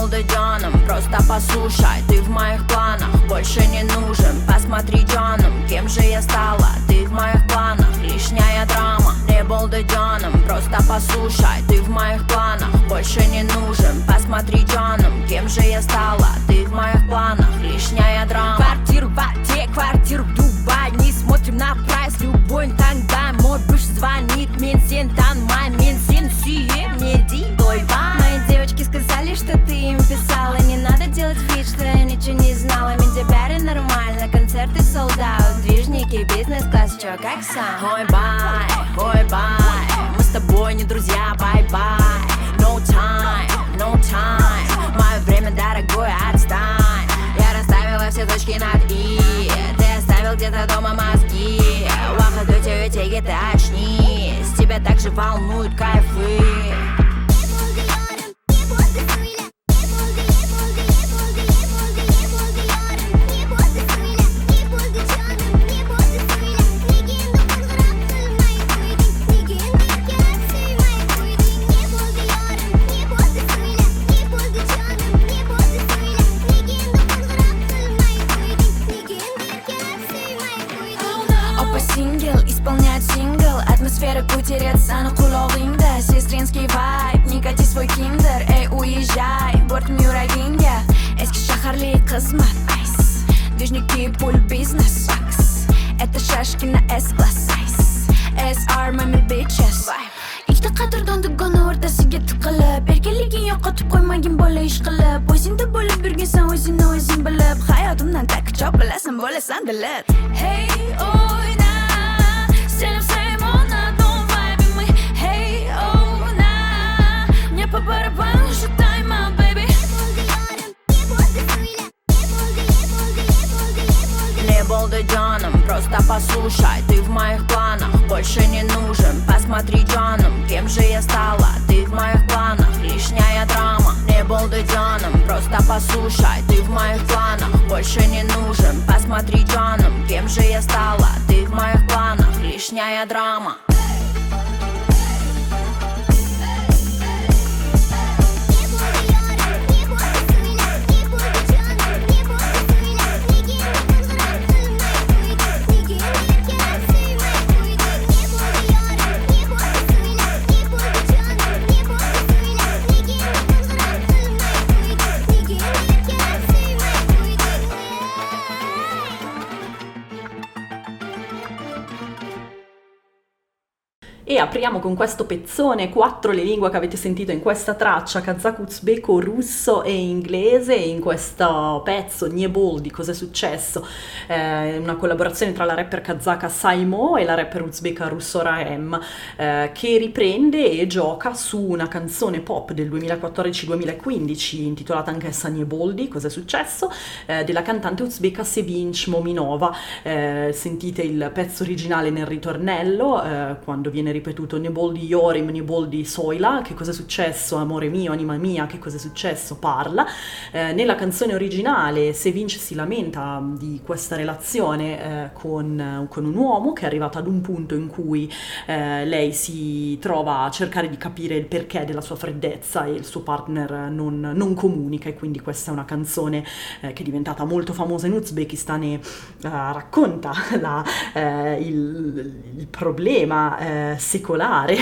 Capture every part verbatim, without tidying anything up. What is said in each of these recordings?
был дадёным, просто послушай, ты в моих планах, больше не нужен. Посмотри, Джоном, кем же я стала, ты в моих планах, лишняя драма. Не был дадёным, просто послушай, ты в моих планах, больше не нужен. Посмотри, Джоном, кем же я стала, ты в моих планах, лишняя драма. Квартиру в Алте, квартиру в Дубае, не смотрим на прайс, любой тогда. Мой бывший звонит, мен сен танымай, мен сен сүйем, не ди ойбай. Мои девочки сказали, что ты им писала, не надо делать вид, что я ничего не знала. Медиа бяре нормально, концерты sold out, движники, бизнес-класс, чё, как сам? Ой, бай, ой, бай, мы с тобой не друзья, бай-бай. No time, no time, мое время дорогое, отстань. Я расставила все точки над «и», ты оставил где-то дома мозги. Выходу тебе тягет, ты очнись, тебя также волнуют кайфы. Атмосфера кутерец, она кулогинда. Сестринский вайб, не кати свой киндер. Эй, уезжай, бортом Юрагинья. Эски шахарлик қызмат, айс. Движники, пуль, бизнес, вакс. Это шашки на S-класс, айс. эс ар, мами, bitches. Ikki qadrdon dugona o'rtasiga tiqilib, erkinliging yo'qotib qo'ymagin bola ish qilib. O'zingda bo'lib yurginsan, o'zingni o'zing bilib. Hayotimdan tak chop bilasan, bo'lasan dilib. Hey, o'yna, senim Саймона, don't vibe мы. Hey, oh, на, мне по барабану, считай, my baby. Не был дадёным, просто послушай, ты в моих планах, больше не нужен. Посмотри, Джоном, кем же я стала, ты в моих планах, лишняя драма. Не был дадёным, просто послушай, ты в моих планах, больше не нужен. Посмотри, Джоном, кем же я стала, ты в моих планах, лишняя драма. E apriamo con questo pezzone, quattro le lingue che avete sentito in questa traccia, kazako, uzbeko, russo e inglese. In questo pezzo Nie Boldi, Cos'è successo? Eh, una collaborazione tra la rapper kazaka Saimo e la rapper uzbeka Russo Rahem, eh, che riprende e gioca su una canzone pop del duemilaquattordici duemilaquindici intitolata anch'essa Nie Boldi, Cos'è successo? Eh, della cantante uzbeka Sevinch Mominova. Eh, sentite il pezzo originale nel ritornello, eh, quando viene ripetuto Ne Boldi Yorim, Ne Boldi Soila, che cosa è successo, amore mio, anima mia, che cosa è successo, parla. Eh, nella canzone originale Sevinch si lamenta di questa relazione eh, con, con un uomo che è arrivato ad un punto in cui eh, lei si trova a cercare di capire il perché della sua freddezza e il suo partner non, non comunica, e quindi questa è una canzone eh, che è diventata molto famosa in Uzbekistan e eh, racconta la, eh, il, il problema eh, secolare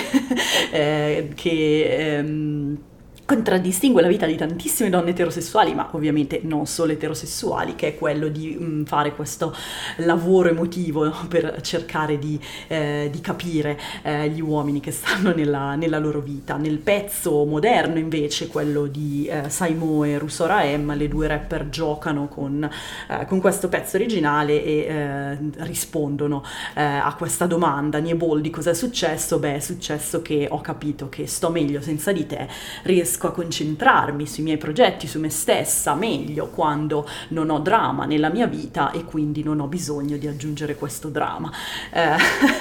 eh, che ehm, contraddistingue la vita di tantissime donne eterosessuali, ma ovviamente non solo eterosessuali, che è quello di mh, fare questo lavoro emotivo, no? Per cercare di, eh, di capire eh, gli uomini che stanno nella, nella loro vita. Nel pezzo moderno invece, quello di eh, Saimo e Russo Rahem, le due rapper giocano con, eh, con questo pezzo originale e eh, rispondono eh, a questa domanda: Nie Boldi, cos'è successo? Beh, è successo che ho capito che sto meglio senza di te, riesco a concentrarmi sui miei progetti, su me stessa meglio quando non ho dramma nella mia vita e quindi non ho bisogno di aggiungere questo dramma. Eh,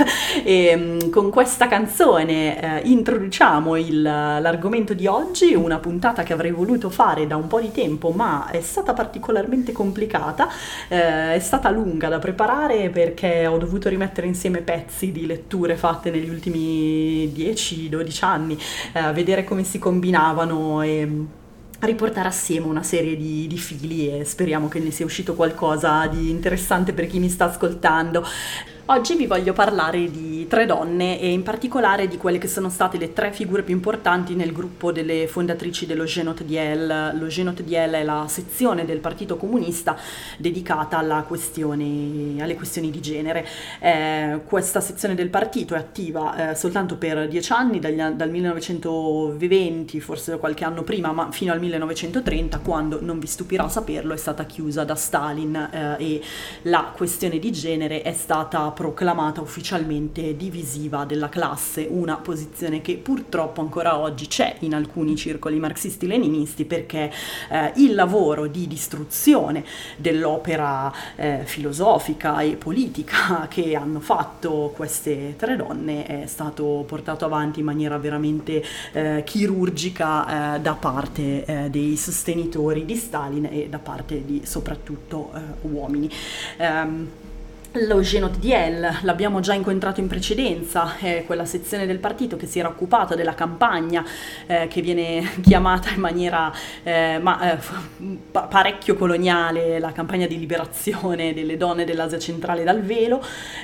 e con questa canzone eh, introduciamo il, l'argomento di oggi, una puntata che avrei voluto fare da un po' di tempo, ma è stata particolarmente complicata, eh, è stata lunga da preparare perché ho dovuto rimettere insieme pezzi di letture fatte negli ultimi dieci dodici anni, eh, vedere come si combinavano e riportare assieme una serie di, di fili e speriamo che ne sia uscito qualcosa di interessante per chi mi sta ascoltando. Oggi vi voglio parlare di tre donne e in particolare di quelle che sono state le tre figure più importanti nel gruppo delle fondatrici dello Genot D L. Lo Genot D L è la sezione del Partito Comunista dedicata alla questione, alle questioni di genere. Eh, questa sezione del partito è attiva eh, soltanto per dieci anni, dagli, dal millenovecentoventi, forse qualche anno prima, ma fino al millenovecentotrenta, quando, non vi stupirà saperlo, è stata chiusa da Stalin eh, e la questione di genere è stata proclamata ufficialmente divisiva della classe, una posizione che purtroppo ancora oggi c'è in alcuni circoli marxisti-leninisti, perché eh, il lavoro di distruzione dell'opera eh, filosofica e politica che hanno fatto queste tre donne è stato portato avanti in maniera veramente eh, chirurgica eh, da parte eh, dei sostenitori di Stalin e da parte di soprattutto eh, uomini. Um, Lo Genot D L l'abbiamo già incontrato in precedenza, è quella sezione del partito che si era occupata della campagna eh, che viene chiamata in maniera eh, ma, eh, parecchio coloniale, la campagna di liberazione delle donne dell'Asia centrale dal velo,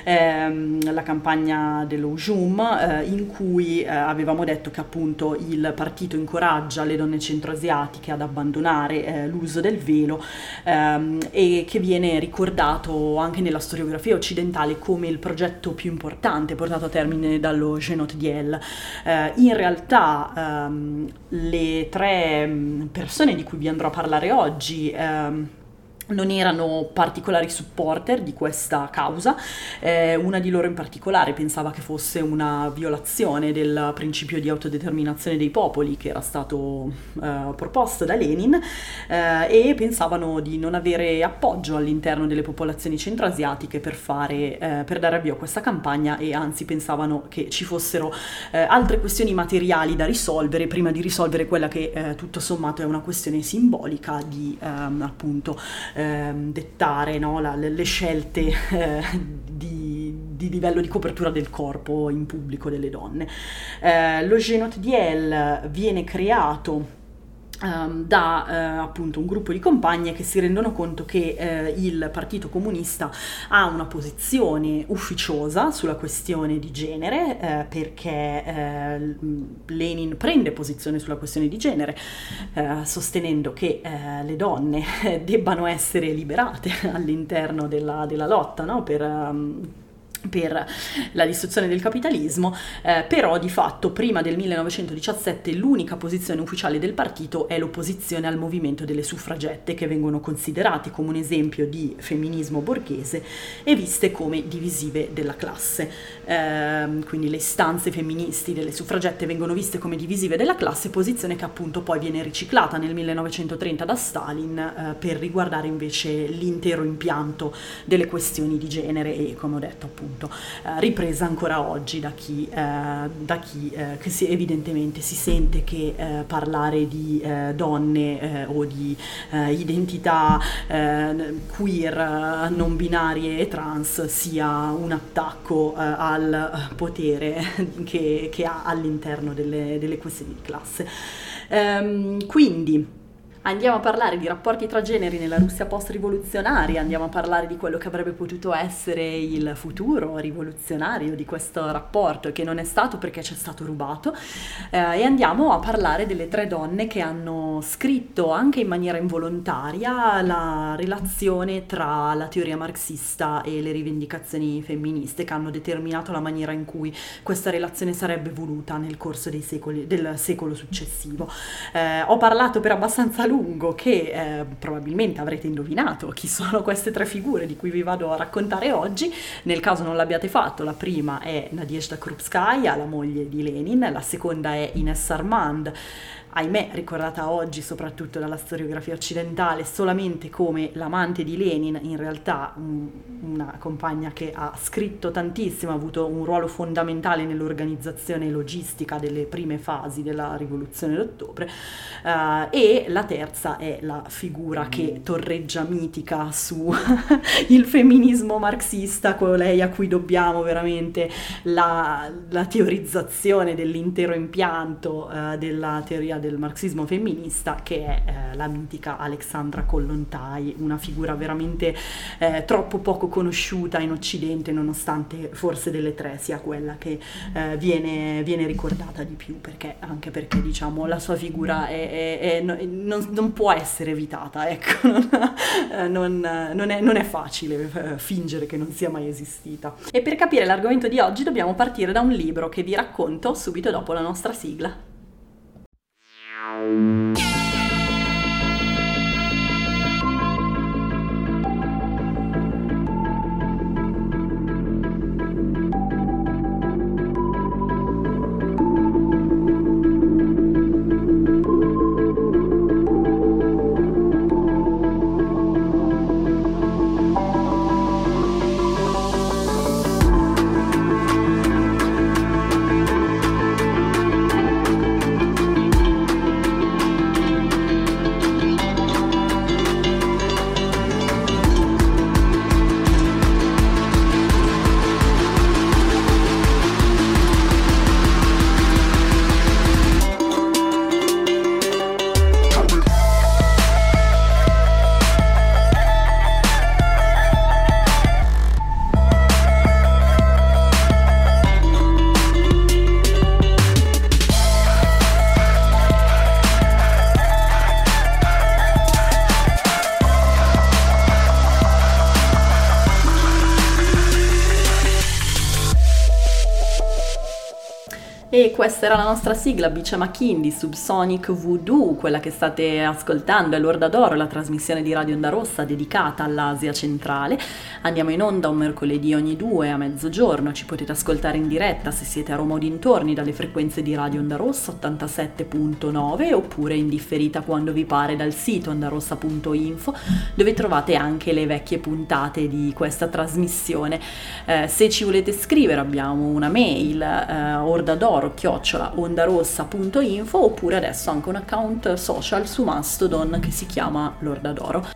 ehm, la campagna dello Ujum, eh, in cui eh, avevamo detto che appunto il partito incoraggia le donne centroasiatiche ad abbandonare eh, l'uso del velo ehm, e che viene ricordato anche nella storiografia occidentale come il progetto più importante portato a termine dallo Genot D L. Eh, in realtà ehm, le tre persone di cui vi andrò a parlare oggi ehm, non erano particolari supporter di questa causa, eh, una di loro in particolare pensava che fosse una violazione del principio di autodeterminazione dei popoli che era stato eh, proposto da Lenin eh, e pensavano di non avere appoggio all'interno delle popolazioni centroasiatiche per fare, eh, per dare avvio a questa campagna, e anzi pensavano che ci fossero eh, altre questioni materiali da risolvere prima di risolvere quella che eh, tutto sommato è una questione simbolica di ehm, appunto Ehm, dettare no, la, le, le scelte eh, di, di livello di copertura del corpo in pubblico delle donne. Eh, lo Genot D L viene creato Um, da uh, appunto un gruppo di compagne che si rendono conto che uh, il Partito Comunista ha una posizione ufficiosa sulla questione di genere uh, perché uh, Lenin prende posizione sulla questione di genere uh, sostenendo che uh, le donne debbano essere liberate all'interno della, della lotta, no? per um, per la distruzione del capitalismo, eh, però di fatto prima del millenovecentodiciassette l'unica posizione ufficiale del partito è l'opposizione al movimento delle suffragette, che vengono considerate come un esempio di femminismo borghese e viste come divisive della classe. Eh, quindi le istanze femministi delle suffragette vengono viste come divisive della classe, posizione che appunto poi viene riciclata nel millenovecentotrenta da Stalin eh, per riguardare invece l'intero impianto delle questioni di genere e, come ho detto appunto, Uh, ripresa ancora oggi da chi, uh, da chi uh, che si, evidentemente si sente che uh, parlare di uh, donne uh, o di uh, identità uh, queer, uh, non binarie e trans sia un attacco uh, al potere che, che ha all'interno delle, delle questioni di classe. Um, quindi andiamo a parlare di rapporti tra generi nella Russia post-rivoluzionaria, andiamo a parlare di quello che avrebbe potuto essere il futuro rivoluzionario di questo rapporto, che non è stato perché ci è stato rubato, eh, e andiamo a parlare delle tre donne che hanno scritto anche in maniera involontaria la relazione tra la teoria marxista e le rivendicazioni femministe, che hanno determinato la maniera in cui questa relazione sarebbe voluta nel corso dei secoli, del secolo successivo. Eh, ho parlato per abbastanza lungo lungo che eh, probabilmente avrete indovinato chi sono queste tre figure di cui vi vado a raccontare oggi. Nel caso non l'abbiate fatto, la prima è Nadezhda Krupskaya, la moglie di Lenin, la seconda è Ines Armand, ahimè ricordata oggi soprattutto dalla storiografia occidentale solamente come l'amante di Lenin, in realtà um, una compagna che ha scritto tantissimo, ha avuto un ruolo fondamentale nell'organizzazione logistica delle prime fasi della rivoluzione d'ottobre, uh, e la terza è la figura che torreggia mitica su il femminismo marxista, colei a cui dobbiamo veramente la, la teorizzazione dell'intero impianto uh, della teoria del marxismo femminista, che è eh, la mitica Alexandra Kollontai, una figura veramente eh, troppo poco conosciuta in Occidente, nonostante forse delle tre sia quella che eh, viene, viene ricordata di più, perché anche perché diciamo la sua figura è, è, è, non, non può essere evitata, ecco, non, eh, non, non, è, non è facile eh, fingere che non sia mai esistita. E per capire l'argomento di oggi dobbiamo partire da un libro che vi racconto subito dopo la nostra sigla. E questa era la nostra sigla, Bicia Machin di Subsonic Voodoo, quella che state ascoltando è L'Orda d'Oro, la trasmissione di Radio Onda Rossa dedicata all'Asia centrale. Andiamo in onda un mercoledì ogni due a mezzogiorno, ci potete ascoltare in diretta se siete a Roma o dintorni dalle frequenze di Radio Onda Rossa ottantasette virgola nove, oppure in differita quando vi pare dal sito ondarossa punto info, dove trovate anche le vecchie puntate di questa trasmissione. Eh, se ci volete scrivere abbiamo una mail, eh, ordadoro chiocciola ondarossa punto info, oppure adesso anche un account social su Mastodon che si chiama L'Orda d'Oro.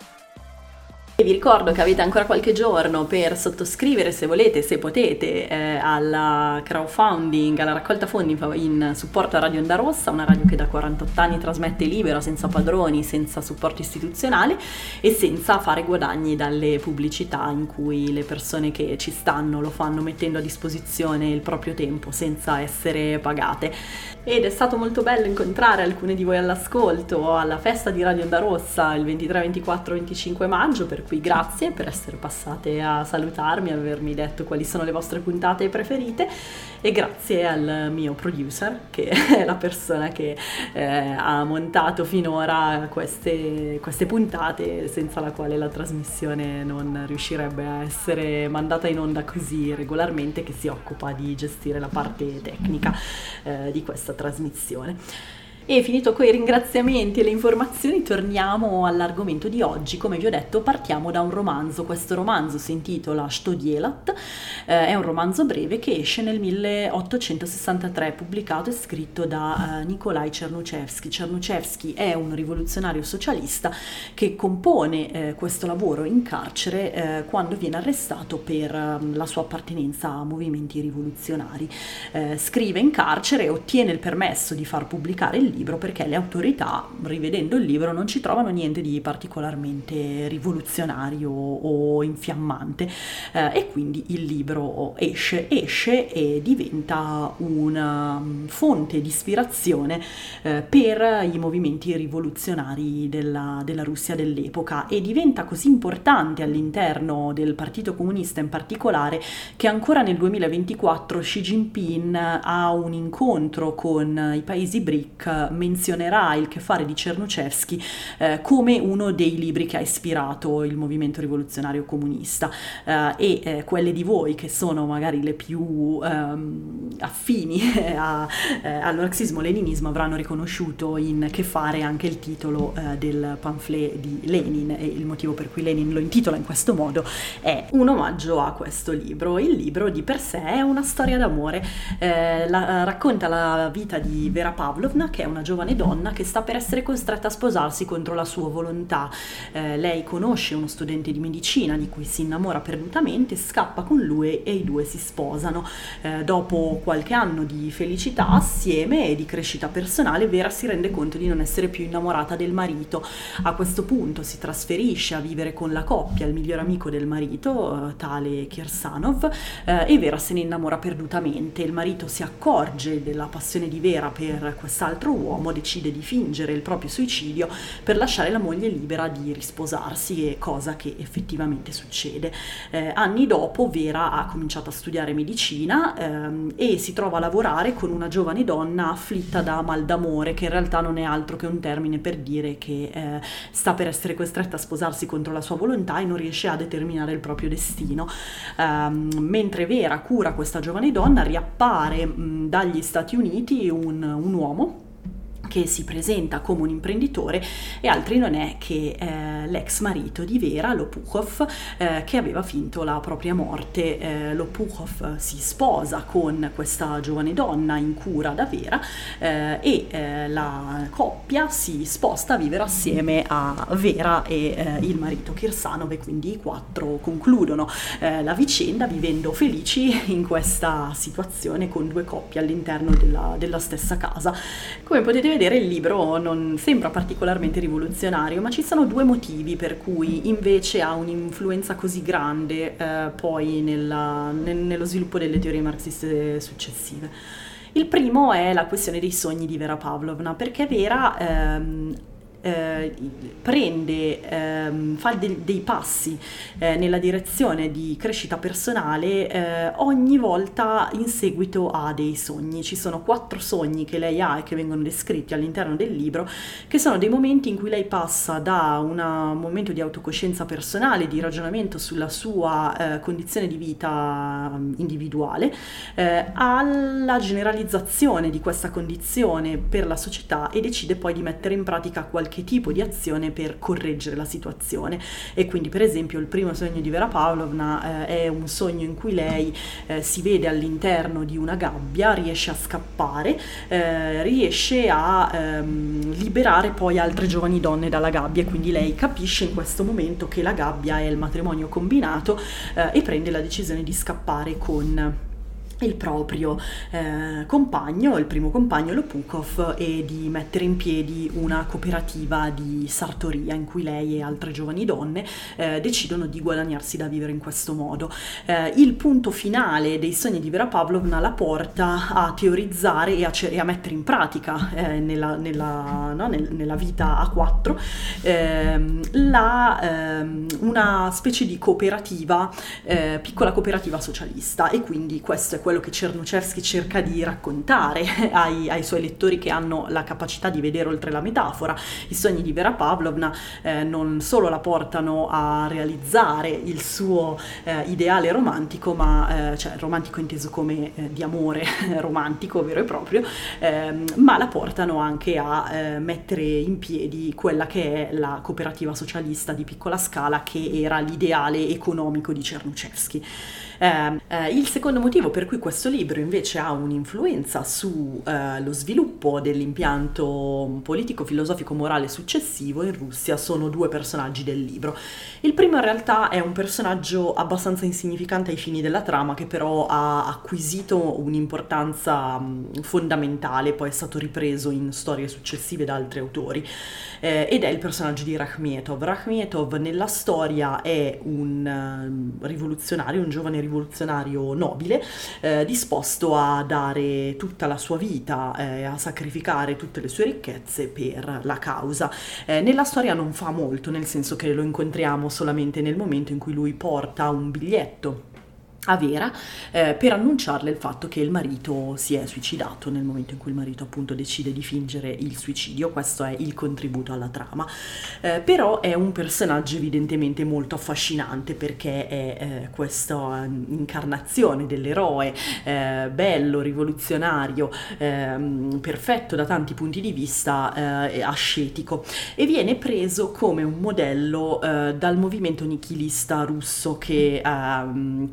E vi ricordo che avete ancora qualche giorno per sottoscrivere, se volete, se potete, eh, alla crowdfunding, alla raccolta fondi in supporto a Radio Onda Rossa, una radio che da quarantotto anni trasmette libera, senza padroni, senza supporto istituzionale e senza fare guadagni dalle pubblicità in cui le persone che ci stanno lo fanno mettendo a disposizione il proprio tempo senza essere pagate. Ed è stato molto bello incontrare alcune di voi all'ascolto alla festa di Radio Onda Rossa il ventitré, ventiquattro, venticinque maggio, per cui grazie per essere passate a salutarmi, avermi detto quali sono le vostre puntate preferite, e grazie al mio producer, che è la persona che eh, ha montato finora queste, queste puntate, senza la quale la trasmissione non riuscirebbe a essere mandata in onda così regolarmente, che si occupa di gestire la parte tecnica eh, di questa trasmissione. E finito coi ringraziamenti e le informazioni, torniamo all'argomento di oggi. Come vi ho detto, partiamo da un romanzo. Questo romanzo si intitola Sto dielat, eh, è un romanzo breve che esce nel milleottocentosessantatré, pubblicato e scritto da eh, Nikolai Chernuchevsky. Chernuchevsky è un rivoluzionario socialista che compone eh, questo lavoro in carcere eh, quando viene arrestato per eh, la sua appartenenza a movimenti rivoluzionari. Eh, scrive in carcere e ottiene il permesso di far pubblicare il libro perché le autorità, rivedendo il libro, non ci trovano niente di particolarmente rivoluzionario o infiammante, eh, e quindi il libro esce, esce e diventa una fonte di ispirazione eh, per i movimenti rivoluzionari della, della Russia dell'epoca, e diventa così importante all'interno del Partito Comunista in particolare che ancora nel duemilaventiquattro Xi Jinping ha un incontro con i paesi B R I C, menzionerà il che fare di Chernuchevsky eh, come uno dei libri che ha ispirato il movimento rivoluzionario comunista, eh, e eh, quelle di voi che sono magari le più ehm, affini a, eh, al marxismo-leninismo avranno riconosciuto in che fare anche il titolo eh, del pamphlet di Lenin, e il motivo per cui Lenin lo intitola in questo modo è un omaggio a questo libro. Il libro di per sé è una storia d'amore, eh, la, racconta la vita di Vera Pavlovna, che è una una giovane donna che sta per essere costretta a sposarsi contro la sua volontà. Eh, lei conosce uno studente di medicina di cui si innamora perdutamente, scappa con lui e i due si sposano. Eh, dopo qualche anno di felicità assieme e di crescita personale, Vera si rende conto di non essere più innamorata del marito. A questo punto si trasferisce a vivere con la coppia, il miglior amico del marito, eh, tale Kirsanov, eh, e Vera se ne innamora perdutamente. Il marito si accorge della passione di Vera per quest'altro uomo, decide di fingere il proprio suicidio per lasciare la moglie libera di risposarsi, cosa che effettivamente succede. Eh, anni dopo Vera ha cominciato a studiare medicina ehm, e si trova a lavorare con una giovane donna afflitta da mal d'amore, che in realtà non è altro che un termine per dire che eh, sta per essere costretta a sposarsi contro la sua volontà e non riesce a determinare il proprio destino. Um, mentre Vera cura questa giovane donna, riappare mh, dagli Stati Uniti un, un uomo che si presenta come un imprenditore e altri non è che eh, l'ex marito di Vera, Lopukhov, eh, che aveva finto la propria morte. Eh, Lopukhov si sposa con questa giovane donna in cura da Vera eh, e eh, la coppia si sposta a vivere assieme a Vera e eh, il marito Kirsanov, e quindi i quattro concludono eh, la vicenda vivendo felici in questa situazione con due coppie all'interno della, della stessa casa. Come potete vedere, il libro non sembra particolarmente rivoluzionario, ma ci sono due motivi per cui invece ha un'influenza così grande eh, poi nella, nel, nello sviluppo delle teorie marxiste successive. Il primo è la questione dei sogni di Vera Pavlovna, perché Vera ehm, Eh, prende, ehm, fa de- dei passi eh, nella direzione di crescita personale eh, ogni volta in seguito a dei sogni. Ci sono quattro sogni che lei ha e che vengono descritti all'interno del libro, che sono dei momenti in cui lei passa da una, un momento di autocoscienza personale, di ragionamento sulla sua eh, condizione di vita individuale, eh, alla generalizzazione di questa condizione per la società, e decide poi di mettere in pratica qualche che tipo di azione per correggere la situazione. E quindi, per esempio, il primo sogno di Vera Pavlovna eh, è un sogno in cui lei eh, si vede all'interno di una gabbia, riesce a scappare, eh, riesce a ehm, liberare poi altre giovani donne dalla gabbia, e quindi lei capisce in questo momento che la gabbia è il matrimonio combinato eh, e prende la decisione di scappare con il proprio eh, compagno, il primo compagno Lopukhov, e di mettere in piedi una cooperativa di sartoria in cui lei e altre giovani donne eh, decidono di guadagnarsi da vivere in questo modo. Eh, il punto finale dei sogni di Vera Pavlovna la porta a teorizzare e a, e a mettere in pratica eh, nella, nella, no, nel, nella vita a quattro eh, la, eh, una specie di cooperativa, eh, piccola cooperativa socialista, e quindi questo è quello che Czernuszewski cerca di raccontare ai, ai suoi lettori che hanno la capacità di vedere oltre la metafora. I sogni di Vera Pavlovna eh, non solo la portano a realizzare il suo eh, ideale romantico, ma eh, cioè romantico inteso come eh, di amore romantico vero e proprio, eh, ma la portano anche a eh, mettere in piedi quella che è la cooperativa socialista di piccola scala, che era l'ideale economico di Czernuszewski. Eh, eh, il secondo motivo per cui questo libro invece ha un'influenza su eh, lo sviluppo dell'impianto politico, filosofico, morale successivo in Russia sono due personaggi del libro. Il primo in realtà è un personaggio abbastanza insignificante ai fini della trama, che però ha acquisito un'importanza mh, fondamentale, poi è stato ripreso in storie successive da altri autori, eh, ed è il personaggio di Rakhmetov. Rakhmetov nella storia è un uh, rivoluzionario, un giovane rivoluzionario nobile, eh, disposto a dare tutta la sua vita, eh, a sacrificare tutte le sue ricchezze per la causa. Eh, nella storia non fa molto, nel senso che lo incontriamo solamente nel momento in cui lui porta un biglietto a Vera eh, per annunciarle il fatto che il marito si è suicidato, nel momento in cui il marito appunto decide di fingere il suicidio. Questo è il contributo alla trama, eh, però è un personaggio evidentemente molto affascinante, perché è eh, questa incarnazione dell'eroe eh, bello, rivoluzionario, eh, perfetto da tanti punti di vista, eh, ascetico, e viene preso come un modello eh, dal movimento nichilista russo, che eh, quindi ha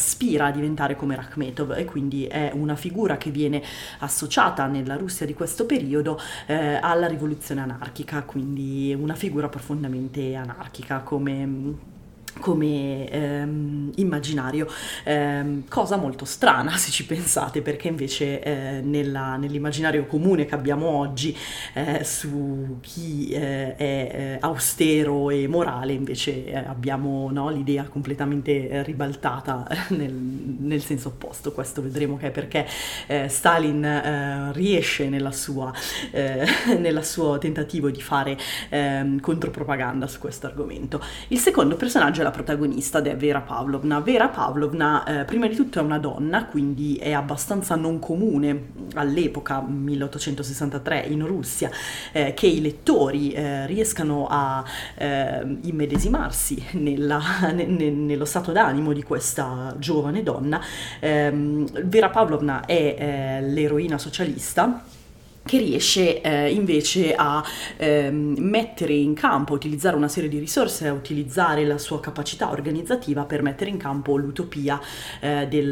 aspira a diventare come Rakhmetov, e quindi è una figura che viene associata nella Russia di questo periodo eh, alla rivoluzione anarchica, quindi una figura profondamente anarchica come come ehm, immaginario, ehm, cosa molto strana se ci pensate, perché invece eh, nella, nell'immaginario comune che abbiamo oggi eh, su chi eh, è eh, austero e morale, invece eh, abbiamo, no, l'idea completamente eh, ribaltata nel, nel senso opposto. Questo vedremo che è perché eh, Stalin eh, riesce nella sua, eh, nel suo tentativo di fare eh, contropropaganda su questo argomento. Il secondo personaggio è la protagonista, ed è Vera Pavlovna. Vera Pavlovna eh, prima di tutto è una donna, quindi è abbastanza non comune all'epoca, milleottocentosessantatré, in Russia, eh, che i lettori eh, riescano a eh, immedesimarsi nella, ne, ne, nello stato d'animo di questa giovane donna. Eh, Vera Pavlovna è eh, l'eroina socialista che riesce eh, invece a eh, mettere in campo, utilizzare una serie di risorse, a utilizzare la sua capacità organizzativa per mettere in campo l'utopia eh, del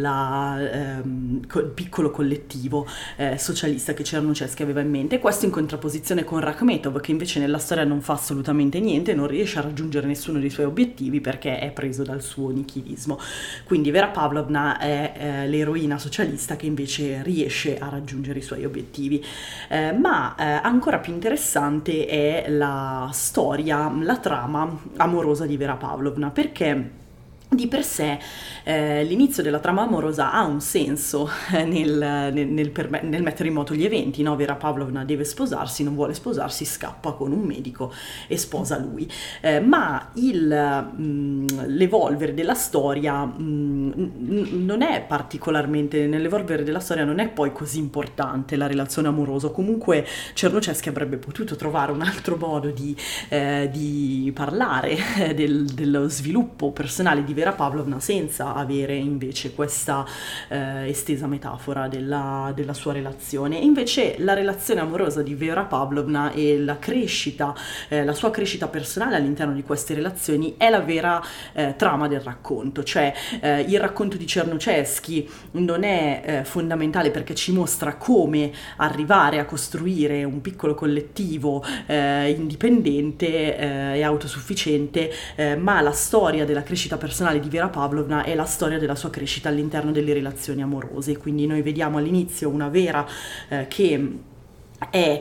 eh, co- piccolo collettivo eh, socialista che Czernousevsky aveva in mente. Questo in contrapposizione con Rakhmetov, che invece nella storia non fa assolutamente niente, non riesce a raggiungere nessuno dei suoi obiettivi perché è preso dal suo nichilismo. Quindi Vera Pavlovna è eh, l'eroina socialista che invece riesce a raggiungere i suoi obiettivi. Eh, ma eh, ancora più interessante è la storia, la trama amorosa di Vera Pavlovna, perché di per sé eh, l'inizio della trama amorosa ha un senso eh, nel, nel, nel, perme- nel mettere in moto gli eventi, no? Vera Pavlovna deve sposarsi, non vuole sposarsi, scappa con un medico e sposa lui, eh, ma il, mh, l'evolvere della storia mh, non è particolarmente, nell'evolvere della storia non è poi così importante la relazione amorosa. Comunque Czernousevsky avrebbe potuto trovare un altro modo di, eh, di parlare eh, del, dello sviluppo personale di Vera Pavlovna senza avere invece questa eh, estesa metafora della, della sua relazione. E invece la relazione amorosa di Vera Pavlovna e la crescita, eh, la sua crescita personale all'interno di queste relazioni è la vera eh, trama del racconto. Cioè eh, il racconto di Czernousevsky non è eh, fondamentale perché ci mostra come arrivare a costruire un piccolo collettivo eh, indipendente eh, e autosufficiente, eh, ma la storia della crescita personale di Vera Pavlovna è la storia della sua crescita all'interno delle relazioni amorose. Quindi noi vediamo all'inizio una Vera eh, che è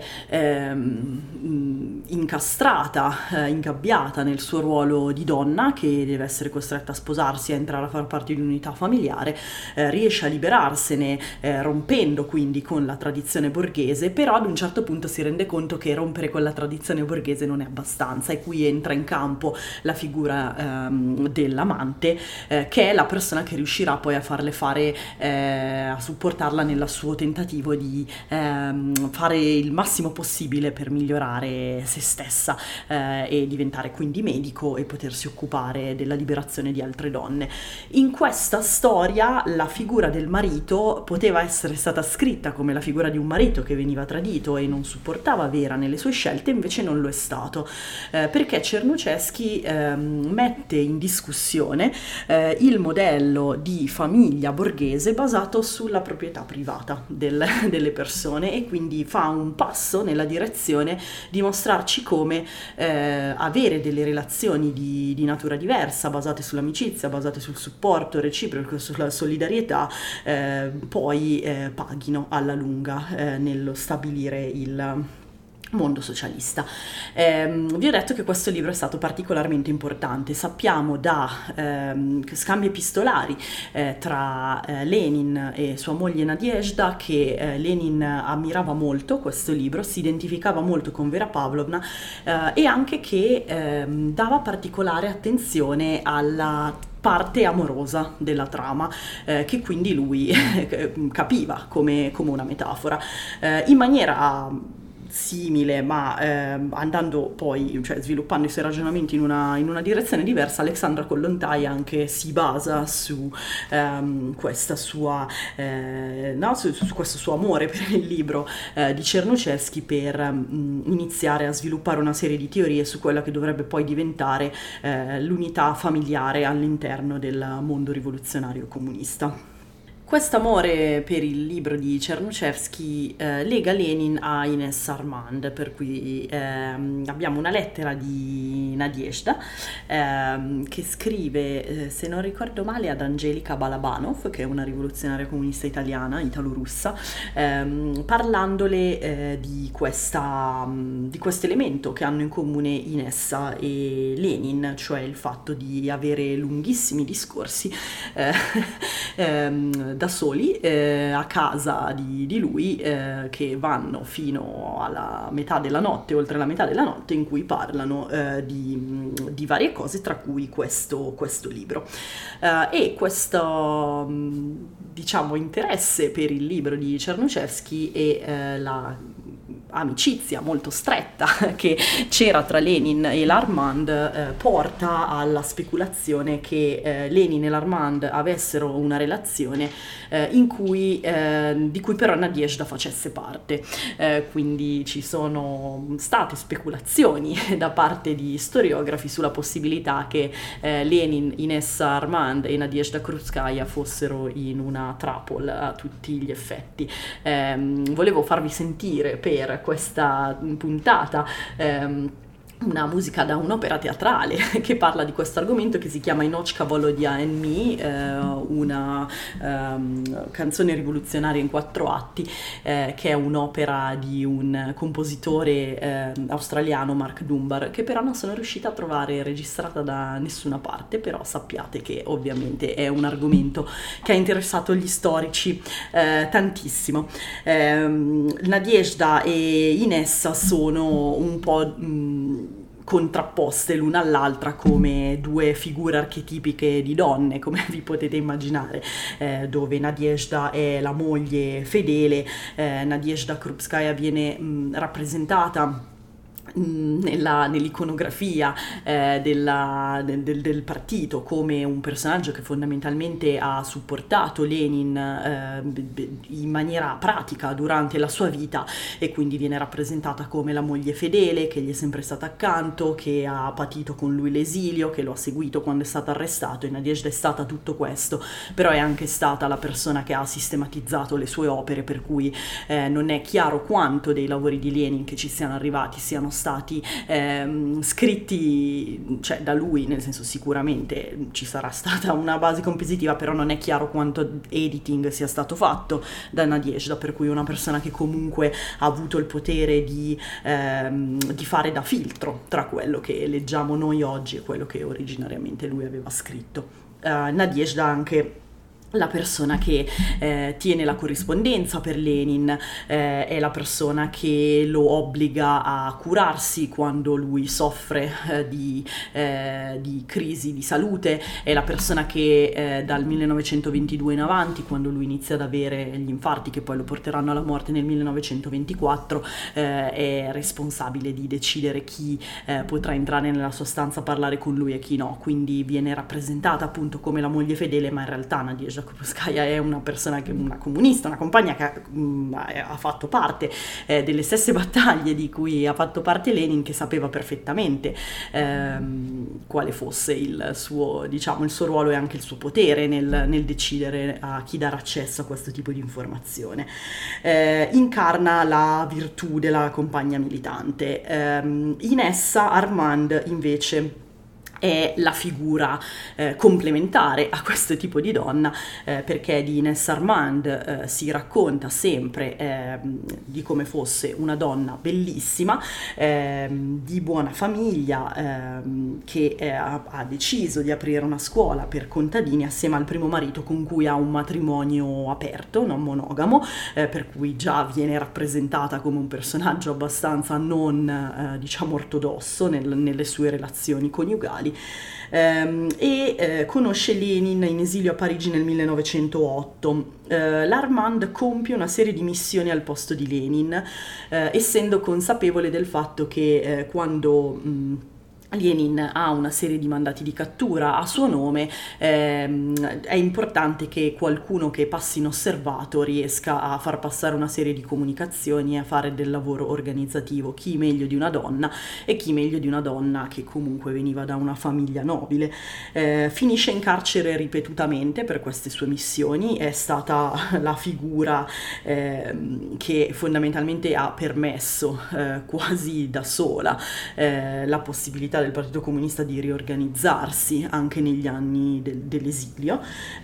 ehm, incastrata, eh, ingabbiata nel suo ruolo di donna che deve essere costretta a sposarsi, a entrare a far parte di un'unità familiare, eh, riesce a liberarsene eh, rompendo quindi con la tradizione borghese, però ad un certo punto si rende conto che rompere con la tradizione borghese non è abbastanza, e qui entra in campo la figura ehm, dell'amante, eh, che è la persona che riuscirà poi a farle fare, eh, a supportarla nel suo tentativo di ehm, fare il massimo possibile per migliorare se stessa eh, e diventare quindi medico e potersi occupare della liberazione di altre donne. In questa storia la figura del marito poteva essere stata scritta come la figura di un marito che veniva tradito e non supportava Vera nelle sue scelte, invece non lo è stato, eh, perché Czernousevsky eh, mette in discussione eh, il modello di famiglia borghese basato sulla proprietà privata del, delle persone, e quindi fa un passo nella direzione di mostrarci come eh, avere delle relazioni di, di natura diversa, basate sull'amicizia, basate sul supporto reciproco, sulla solidarietà, eh, poi eh, paghino alla lunga eh, nello stabilire il mondo socialista. Eh, vi ho detto che questo libro è stato particolarmente importante. Sappiamo da ehm, scambi epistolari eh, tra eh, Lenin e sua moglie Nadezhda che eh, Lenin ammirava molto questo libro, si identificava molto con Vera Pavlovna eh, e anche che ehm, dava particolare attenzione alla parte amorosa della trama, eh, che quindi lui capiva come, come una metafora, eh, in maniera simile, ma eh, andando poi, cioè sviluppando i suoi ragionamenti in una, in una direzione diversa, Alexandra Kollontai anche si basa su ehm, questa sua, eh, no, su, su questo suo amore per il libro eh, di Czernuszewski per mh, iniziare a sviluppare una serie di teorie su quella che dovrebbe poi diventare eh, l'unità familiare all'interno del mondo rivoluzionario comunista. Quest'amore per il libro di Czernuszewski eh, lega Lenin a Ines Armand, per cui ehm, abbiamo una lettera di Nadezhda ehm, che scrive, eh, se non ricordo male, ad Angelica Balabanov, che è una rivoluzionaria comunista italiana, italo-russa, ehm, parlandole eh, di questa, di questo elemento che hanno in comune Inessa e Lenin, cioè il fatto di avere lunghissimi discorsi eh, ehm, da soli eh, a casa di, di lui eh, che vanno fino alla metà della notte, oltre la metà della notte, in cui parlano eh, di, di varie cose, tra cui questo, questo libro. Eh, e questo, diciamo, interesse per il libro di Czernuszewski e eh, la amicizia molto stretta che c'era tra Lenin e l'Armand eh, porta alla speculazione che eh, Lenin e l'Armand avessero una relazione eh, in cui, eh, di cui però Nadezhda facesse parte. Eh, quindi ci sono state speculazioni da parte di storiografi sulla possibilità che eh, Lenin, Inessa Armand e Nadezhda Krupskaya fossero in una trappola a tutti gli effetti. Eh, volevo farvi sentire per questa puntata ehm, una musica da un'opera teatrale che parla di questo argomento, che si chiama Inochka Volodia and Me, eh, una um, canzone rivoluzionaria in quattro atti, eh, che è un'opera di un compositore eh, australiano, Mark Dunbar, che però non sono riuscita a trovare registrata da nessuna parte, però sappiate che ovviamente è un argomento che ha interessato gli storici eh, tantissimo. Eh, Nadezhda e Inessa sono un po' mh, contrapposte l'una all'altra come due figure archetipiche di donne, come vi potete immaginare, eh, dove Nadezhda è la moglie fedele, eh, Nadezhda Krupskaya viene mh, rappresentata Nella, nell'iconografia eh, della, del, del partito come un personaggio che fondamentalmente ha supportato Lenin eh, in maniera pratica durante la sua vita, e quindi viene rappresentata come la moglie fedele che gli è sempre stata accanto, che ha patito con lui l'esilio, che lo ha seguito quando è stato arrestato. E Nadezhda è stata tutto questo, però è anche stata la persona che ha sistematizzato le sue opere, per cui eh, non è chiaro quanto dei lavori di Lenin che ci siano arrivati siano stati ehm, scritti, cioè, da lui, nel senso sicuramente ci sarà stata una base compositiva, però non è chiaro quanto editing sia stato fatto da Nadezhda, per cui una persona che comunque ha avuto il potere di, ehm, di fare da filtro tra quello che leggiamo noi oggi e quello che originariamente lui aveva scritto. Uh, Nadezhda anche la persona che eh, tiene la corrispondenza per Lenin, eh, è la persona che lo obbliga a curarsi quando lui soffre eh, di, eh, di crisi di salute, è la persona che eh, dal millenovecentoventidue in avanti, quando lui inizia ad avere gli infarti che poi lo porteranno alla morte nel millenovecentoventiquattro, eh, è responsabile di decidere chi eh, potrà entrare nella sua stanza a parlare con lui e chi no. Quindi viene rappresentata appunto come la moglie fedele, ma in realtà Nadezhda Krupskaya è una persona, che una comunista, una compagna che mh, ha fatto parte eh, delle stesse battaglie di cui ha fatto parte Lenin, che sapeva perfettamente ehm, quale fosse il suo, diciamo, il suo ruolo e anche il suo potere nel, nel decidere a chi dare accesso a questo tipo di informazione. Eh, incarna la virtù della compagna militante. Eh, in essa Armand invece è la figura eh, complementare a questo tipo di donna, eh, perché di Ines Armand eh, si racconta sempre eh, di come fosse una donna bellissima, eh, di buona famiglia, eh, che eh, ha, ha deciso di aprire una scuola per contadini assieme al primo marito, con cui ha un matrimonio aperto, non monogamo, eh, per cui già viene rappresentata come un personaggio abbastanza non eh, diciamo ortodosso nel, nelle sue relazioni coniugali. sessuali. Um, e eh, conosce Lenin in esilio a Parigi nel millenovecentootto. Uh, l'Armand compie una serie di missioni al posto di Lenin, uh, essendo consapevole del fatto che uh, quando mh, Lenin ha una serie di mandati di cattura a suo nome, ehm, è importante che qualcuno che passi inosservato riesca a far passare una serie di comunicazioni e a fare del lavoro organizzativo. Chi meglio di una donna, e chi meglio di una donna che comunque veniva da una famiglia nobile. Eh, finisce in carcere ripetutamente per queste sue missioni, è stata la figura eh, che fondamentalmente ha permesso eh, quasi da sola eh, la possibilità del Partito Comunista di riorganizzarsi anche negli anni del, dell'esilio,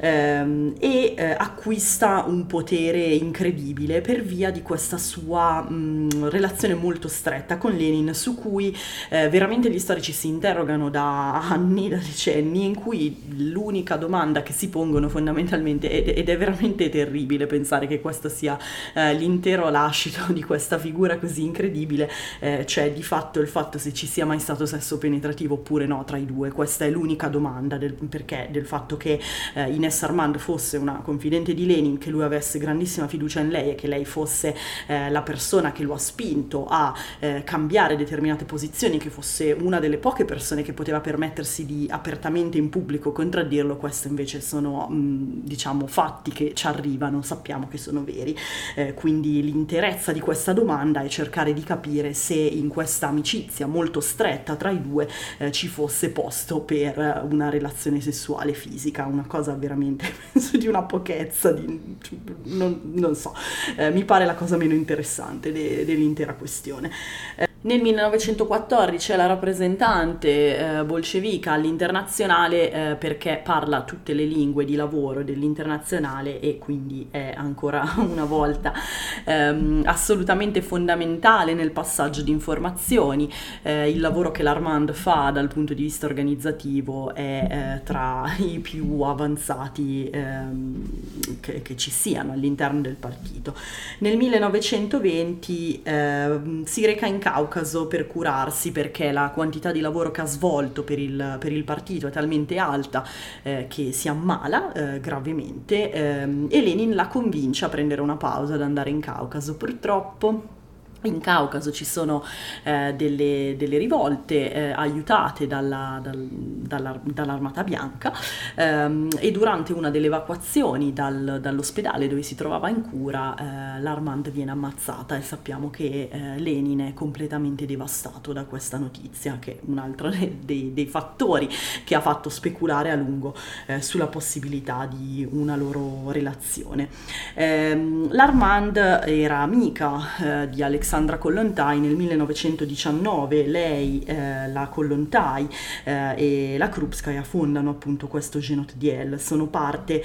ehm, e eh, acquista un potere incredibile per via di questa sua mh, relazione molto stretta con Lenin, su cui eh, veramente gli storici si interrogano da anni, da decenni, in cui l'unica domanda che si pongono fondamentalmente, ed, ed è veramente terribile pensare che questo sia eh, l'intero lascito di questa figura così incredibile, eh, cioè di fatto il fatto se ci sia mai stato sesso penetrativo oppure no tra i due. Questa è l'unica domanda, del, perché del fatto che eh, Inès Armand fosse una confidente di Lenin, che lui avesse grandissima fiducia in lei e che lei fosse eh, la persona che lo ha spinto a eh, cambiare determinate posizioni, che fosse una delle poche persone che poteva permettersi di apertamente in pubblico contraddirlo. Questo invece sono mh, diciamo fatti che ci arrivano, sappiamo che sono veri, eh, quindi l'interezza di questa domanda è cercare di capire se in questa amicizia molto stretta tra i due Eh, ci fosse posto per una relazione sessuale fisica, una cosa veramente penso di una pochezza, di, non, non so, eh, mi pare la cosa meno interessante de, dell'intera questione. Eh, Nel millenovecentoquattordici è la rappresentante eh, bolscevica all'internazionale eh, perché parla tutte le lingue di lavoro dell'internazionale e quindi è ancora una volta ehm, assolutamente fondamentale nel passaggio di informazioni. Eh, il lavoro che l'Armand fa dal punto di vista organizzativo è eh, tra i più avanzati ehm, che, che ci siano all'interno del partito. Nel millenovecentoventi eh, si reca in Caucaso per curarsi, perché la quantità di lavoro che ha svolto per il, per il partito è talmente alta eh, che si ammala eh, gravemente ehm, e Lenin la convince a prendere una pausa, ad andare in Caucaso. Purtroppo in Caucaso ci sono eh, delle, delle rivolte eh, aiutate dalla, dal, dalla, dall'Armata Bianca ehm, e durante una delle evacuazioni dal, dall'ospedale dove si trovava in cura eh, l'Armand viene ammazzata e sappiamo che eh, Lenin è completamente devastato da questa notizia, che è un altro dei, dei fattori che ha fatto speculare a lungo eh, sulla possibilità di una loro relazione. Eh, L'Armand era amica eh, di Alexandra Alexandra Kollontai. Nel millenovecentodiciannove lei, eh, la Kollontai eh, e la Krupskaya fondano appunto questo Zenot D L, sono parte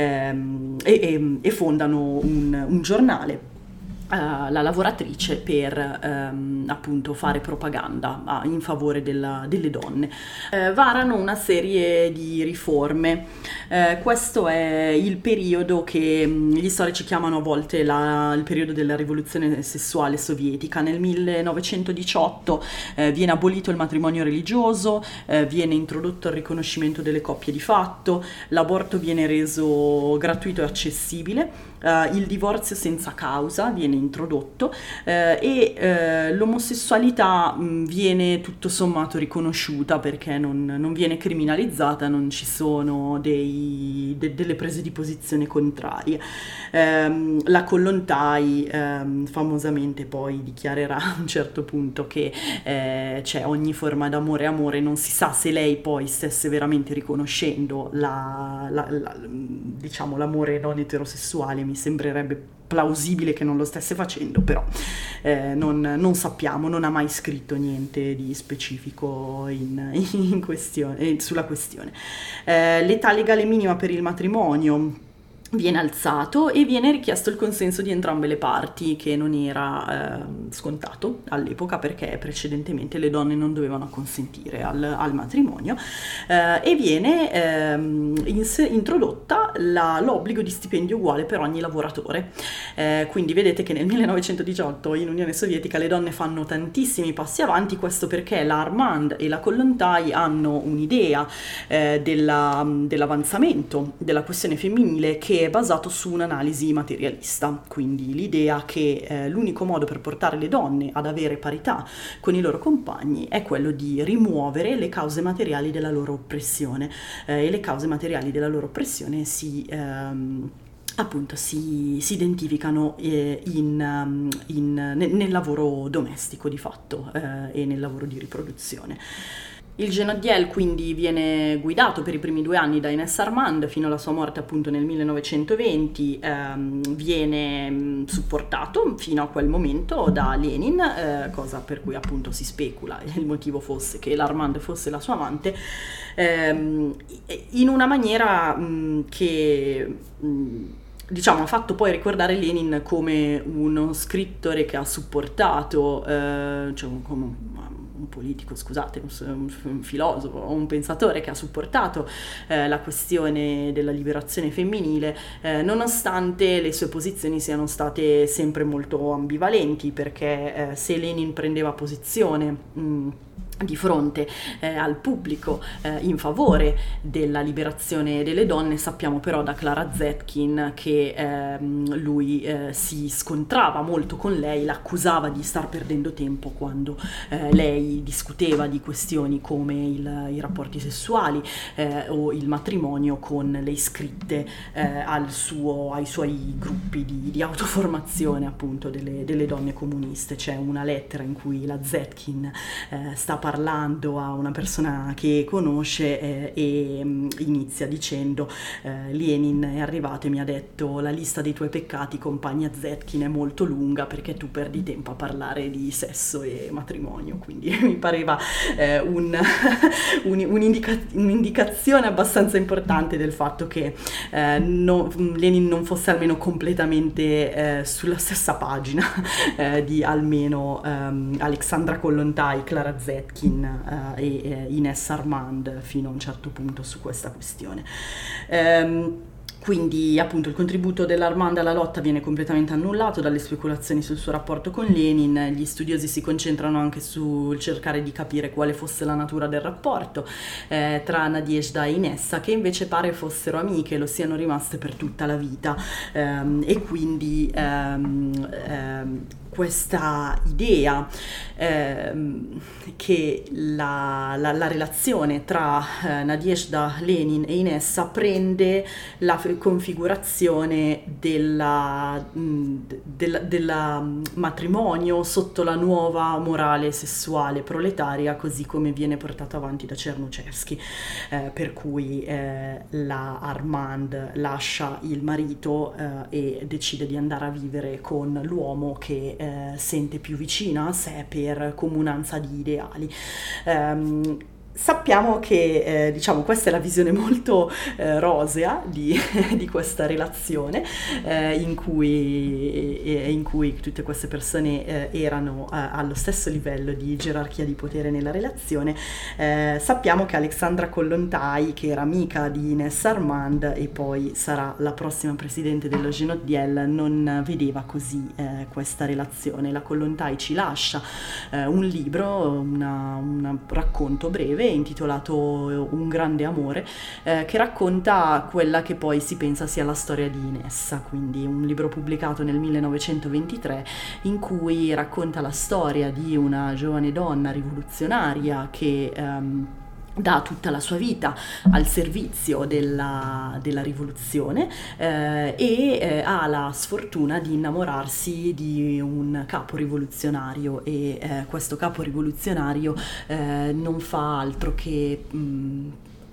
ehm, e, e, e fondano un, un giornale, Uh, la lavoratrice, per um, appunto fare propaganda uh, in favore della, delle donne. Uh, varano una serie di riforme. Uh, questo è il periodo che um, gli storici chiamano a volte la, il periodo della rivoluzione sessuale sovietica. Nel millenovecentodiciotto uh, viene abolito il matrimonio religioso, uh, viene introdotto il riconoscimento delle coppie di fatto, l'aborto viene reso gratuito e accessibile, uh, il divorzio senza causa viene introdotto eh, e eh, l'omosessualità mh, viene tutto sommato riconosciuta, perché non, non viene criminalizzata, non ci sono dei, de, delle prese di posizione contrarie. Eh, la Kollontai eh, famosamente poi dichiarerà a un certo punto che eh, c'è ogni forma d'amore e amore, non si sa se lei poi stesse veramente riconoscendo la, la, la, diciamo l'amore non eterosessuale. Mi sembrerebbe plausibile che non lo stesse facendo, però eh, non, non sappiamo, non ha mai scritto niente di specifico in, in questione, sulla questione. Eh, l'età legale minima per il matrimonio viene alzato e viene richiesto il consenso di entrambe le parti, che non era eh, scontato all'epoca, perché precedentemente le donne non dovevano consentire al, al matrimonio, eh, e viene ehm, ins- introdotta la, l'obbligo di stipendio uguale per ogni lavoratore. Eh, quindi vedete che nel millenovecentodiciotto in Unione Sovietica le donne fanno tantissimi passi avanti, questo perché la Armand e la Kollontai hanno un'idea eh, della, dell'avanzamento della questione femminile che è basato su un'analisi materialista, quindi l'idea che eh, l'unico modo per portare le donne ad avere parità con i loro compagni è quello di rimuovere le cause materiali della loro oppressione, eh, e le cause materiali della loro oppressione si ehm, appunto si, si identificano eh, in, in, nel, nel lavoro domestico di fatto eh, e nel lavoro di riproduzione. Il Genodiel quindi viene guidato per i primi due anni da Inès Armand fino alla sua morte appunto nel millenovecentoventi, ehm, viene mh, supportato fino a quel momento da Lenin, eh, cosa per cui appunto si specula il motivo fosse che l'Armand fosse la sua amante, ehm, in una maniera mh, che... Mh, diciamo, ha fatto poi ricordare Lenin come uno scrittore che ha supportato, eh, cioè come un, un politico, scusate, un, un filosofo o un pensatore che ha supportato eh, la questione della liberazione femminile, eh, nonostante le sue posizioni siano state sempre molto ambivalenti, perché eh, se Lenin prendeva posizione mh, di fronte eh, al pubblico eh, in favore della liberazione delle donne, sappiamo però da Clara Zetkin che ehm, lui eh, si scontrava molto con lei, l'accusava di star perdendo tempo quando eh, lei discuteva di questioni come il, i rapporti sessuali eh, o il matrimonio con le iscritte eh, al suo, ai suoi gruppi di, di autoformazione appunto delle, delle donne comuniste. C'è una lettera in cui la Zetkin eh, sta parlando a una persona che conosce eh, e mh, inizia dicendo eh, Lenin è arrivato e mi ha detto: la lista dei tuoi peccati, compagna Zetkin, è molto lunga perché tu perdi tempo a parlare di sesso e matrimonio. Quindi mi pareva eh, un, un, un'indica- un'indicazione abbastanza importante del fatto che eh, no, Lenin non fosse almeno completamente eh, sulla stessa pagina eh, di almeno ehm, Alexandra Kollontai, Clara Zetkin Uh, e uh, Inès Armand fino a un certo punto su questa questione. Um, Quindi appunto il contributo dell'Armand alla lotta viene completamente annullato dalle speculazioni sul suo rapporto con Lenin. Gli studiosi si concentrano anche sul cercare di capire quale fosse la natura del rapporto eh, tra Nadezhda e Inessa, che invece pare fossero amiche, lo siano rimaste per tutta la vita, ehm, e quindi ehm, ehm, questa idea ehm, che la, la, la relazione tra eh, Nadezhda, Lenin e Inessa prende la configurazione della, della, della matrimonio sotto la nuova morale sessuale proletaria, così come viene portato avanti da Chernyshevsky, eh, per cui eh, la Armand lascia il marito eh, e decide di andare a vivere con l'uomo che eh, sente più vicina a sé per comunanza di ideali. Um, Sappiamo che eh, diciamo questa è la visione molto eh, rosea di, di questa relazione eh, in cui, eh, in cui tutte queste persone eh, erano eh, allo stesso livello di gerarchia di potere nella relazione. Eh, sappiamo che Alexandra Kollontai, che era amica di Inès Armand e poi sarà la prossima presidente dello Genodiel, non vedeva così eh, questa relazione. La Kollontai ci lascia eh, un libro, una, un racconto breve intitolato Un grande amore, eh, che racconta quella che poi si pensa sia la storia di Inessa, quindi un libro pubblicato nel millenovecentoventitré in cui racconta la storia di una giovane donna rivoluzionaria che ehm, dà tutta la sua vita al servizio della, della rivoluzione eh, e eh, ha la sfortuna di innamorarsi di un capo rivoluzionario e eh, questo capo rivoluzionario eh, non fa altro che mh,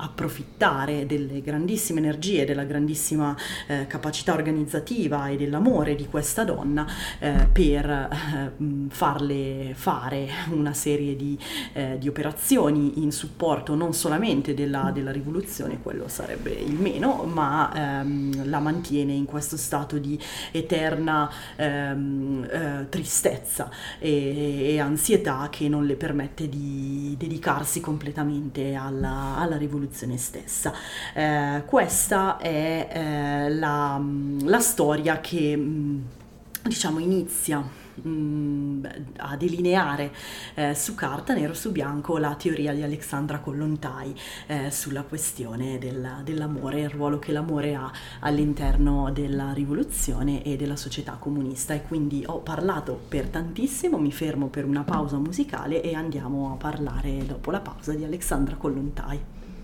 approfittare delle grandissime energie, della grandissima eh, capacità organizzativa e dell'amore di questa donna eh, per eh, farle fare una serie di, eh, di operazioni in supporto non solamente della, della rivoluzione, quello sarebbe il meno, ma ehm, la mantiene in questo stato di eterna ehm, eh, tristezza e, e ansietà che non le permette di dedicarsi completamente alla, alla rivoluzione stessa. Eh, questa è eh, la, la storia che diciamo inizia a delineare eh, su carta, nero su bianco, la teoria di Alexandra Kollontai eh, sulla questione del, dell'amore e il ruolo che l'amore ha all'interno della rivoluzione e della società comunista. E quindi ho parlato per tantissimo, mi fermo per una pausa musicale e andiamo a parlare dopo la pausa di Alexandra Kollontai.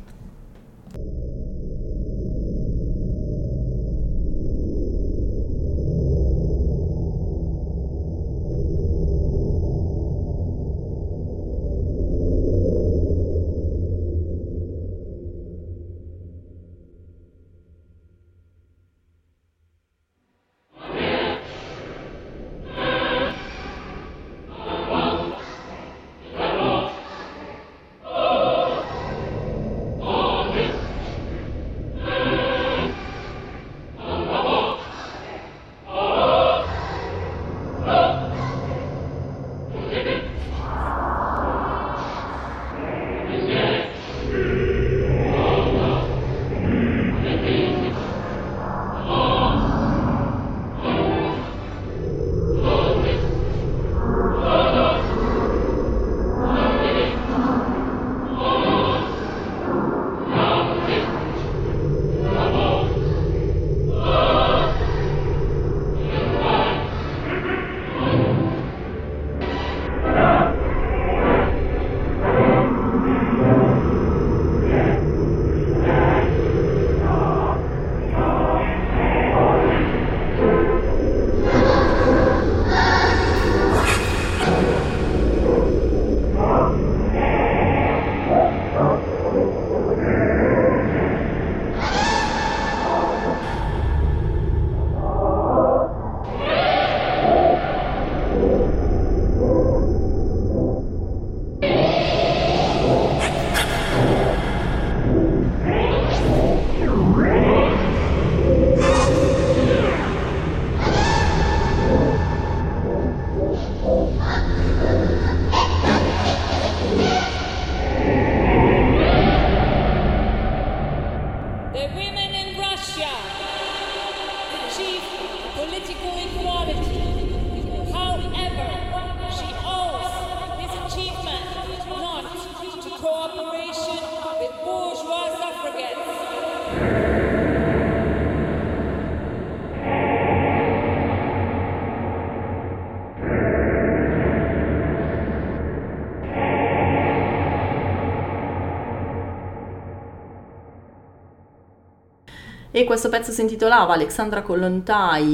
E questo pezzo si intitolava Alexandra Kollontai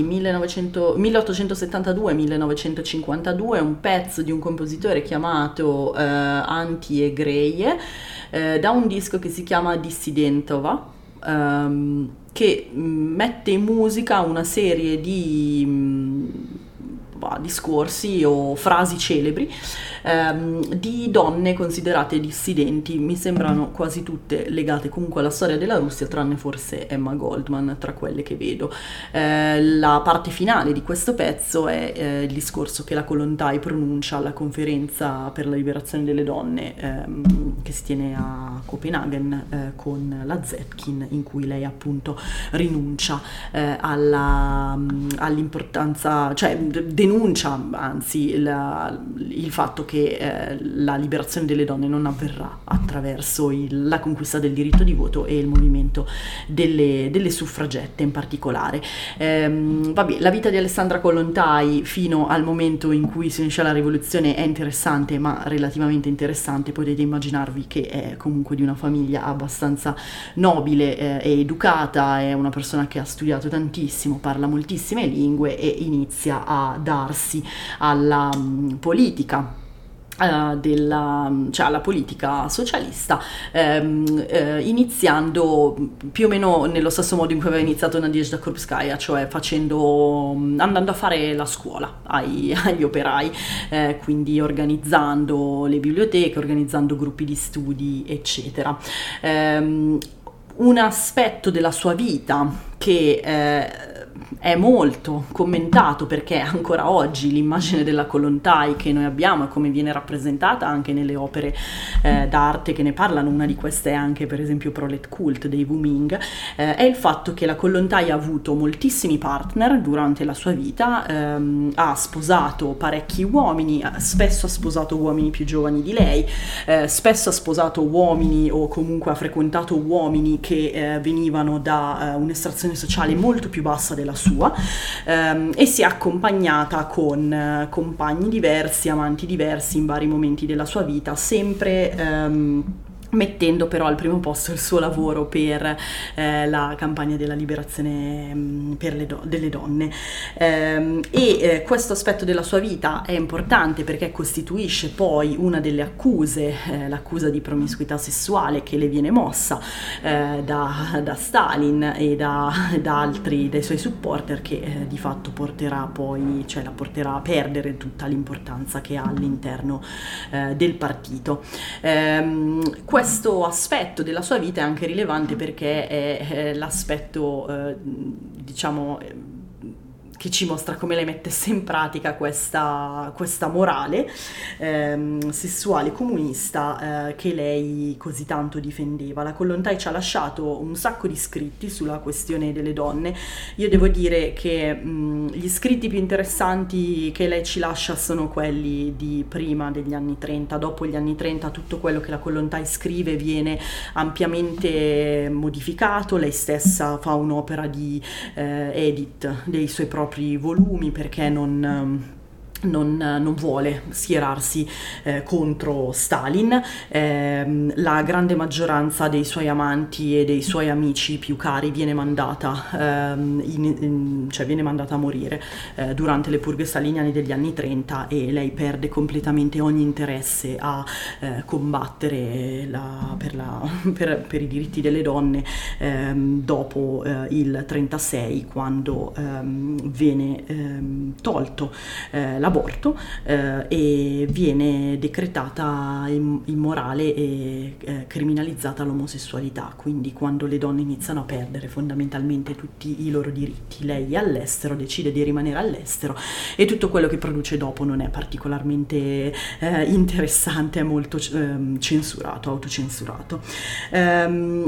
milleottocentosettantadue millenovecentocinquantadue, un pezzo di un compositore chiamato eh, Antti Egreie, eh, da un disco che si chiama Dissidentova, ehm, che mette in musica una serie di mh, discorsi o frasi celebri ehm, di donne considerate dissidenti. Mi sembrano quasi tutte legate comunque alla storia della Russia, tranne forse Emma Goldman tra quelle che vedo. Eh, la parte finale di questo pezzo è eh, il discorso che la Kollontai pronuncia alla conferenza per la liberazione delle donne ehm, che si tiene a Copenaghen eh, con la Zetkin, in cui lei appunto rinuncia eh, alla, all'importanza, cioè denuncia anzi la, il fatto che eh, la liberazione delle donne non avverrà attraverso il, la conquista del diritto di voto e il movimento delle, delle suffragette in particolare. Ehm, vabbè, la vita di Alexandra Kollontai fino al momento in cui si unisce alla rivoluzione è interessante, ma relativamente interessante. Potete immaginarvi che è comunque di una famiglia abbastanza nobile eh, e educata, è una persona che ha studiato tantissimo, parla moltissime lingue e inizia a darsi alla um, politica Uh, della, cioè alla politica socialista, ehm, eh, iniziando più o meno nello stesso modo in cui aveva iniziato Nadezhda Krupskaya, cioè facendo, andando a fare la scuola ai, agli operai, eh, quindi organizzando le biblioteche, organizzando gruppi di studi, eccetera. Um, un aspetto della sua vita che eh, è molto commentato, perché ancora oggi l'immagine della Kollontai che noi abbiamo e come viene rappresentata anche nelle opere eh, d'arte che ne parlano, una di queste è anche per esempio Prolet Cult dei Wu Ming, eh, è il fatto che la Kollontai ha avuto moltissimi partner durante la sua vita, ehm, ha sposato parecchi uomini, spesso ha sposato uomini più giovani di lei, eh, spesso ha sposato uomini o comunque ha frequentato uomini che eh, venivano da eh, un'estrazione sociale molto più bassa della sua, ehm, e si è accompagnata con eh, compagni diversi, amanti diversi in vari momenti della sua vita, sempre ehm, mettendo però al primo posto il suo lavoro per eh, la campagna della liberazione mh, per le do- delle donne. Ehm, e eh, questo aspetto della sua vita è importante perché costituisce poi una delle accuse, eh, l'accusa di promiscuità sessuale che le viene mossa eh, da, da Stalin e da, da altri dei suoi supporter, che eh, di fatto porterà poi, cioè la porterà a perdere tutta l'importanza che ha all'interno eh, del partito. Ehm, Questo aspetto della sua vita è anche rilevante perché è, è l'aspetto, eh, diciamo, che ci mostra come lei mettesse in pratica questa, questa morale ehm, sessuale comunista eh, che lei così tanto difendeva. La Kollontai ci ha lasciato un sacco di scritti sulla questione delle donne. Io devo dire che mh, gli scritti più interessanti che lei ci lascia sono quelli di prima degli anni trenta. Dopo gli anni trenta tutto quello che la Kollontai scrive viene ampiamente modificato. Lei stessa fa un'opera di eh, edit dei suoi propri volumi perché non... Non, non vuole schierarsi eh, contro Stalin. Eh, la grande maggioranza dei suoi amanti e dei suoi amici più cari viene mandata, eh, in, in, cioè viene mandata a morire eh, durante le purghe staliniane degli anni trenta, e lei perde completamente ogni interesse a eh, combattere la, per, la, per, per i diritti delle donne ehm, dopo eh, il trentasei, quando ehm, viene ehm, tolto eh, la aborto eh, e viene decretata immorale e eh, criminalizzata l'omosessualità. Quindi quando le donne iniziano a perdere fondamentalmente tutti i loro diritti, lei è all'estero, decide di rimanere all'estero, e tutto quello che produce dopo non è particolarmente eh, interessante, è molto eh, censurato, autocensurato. Ehm,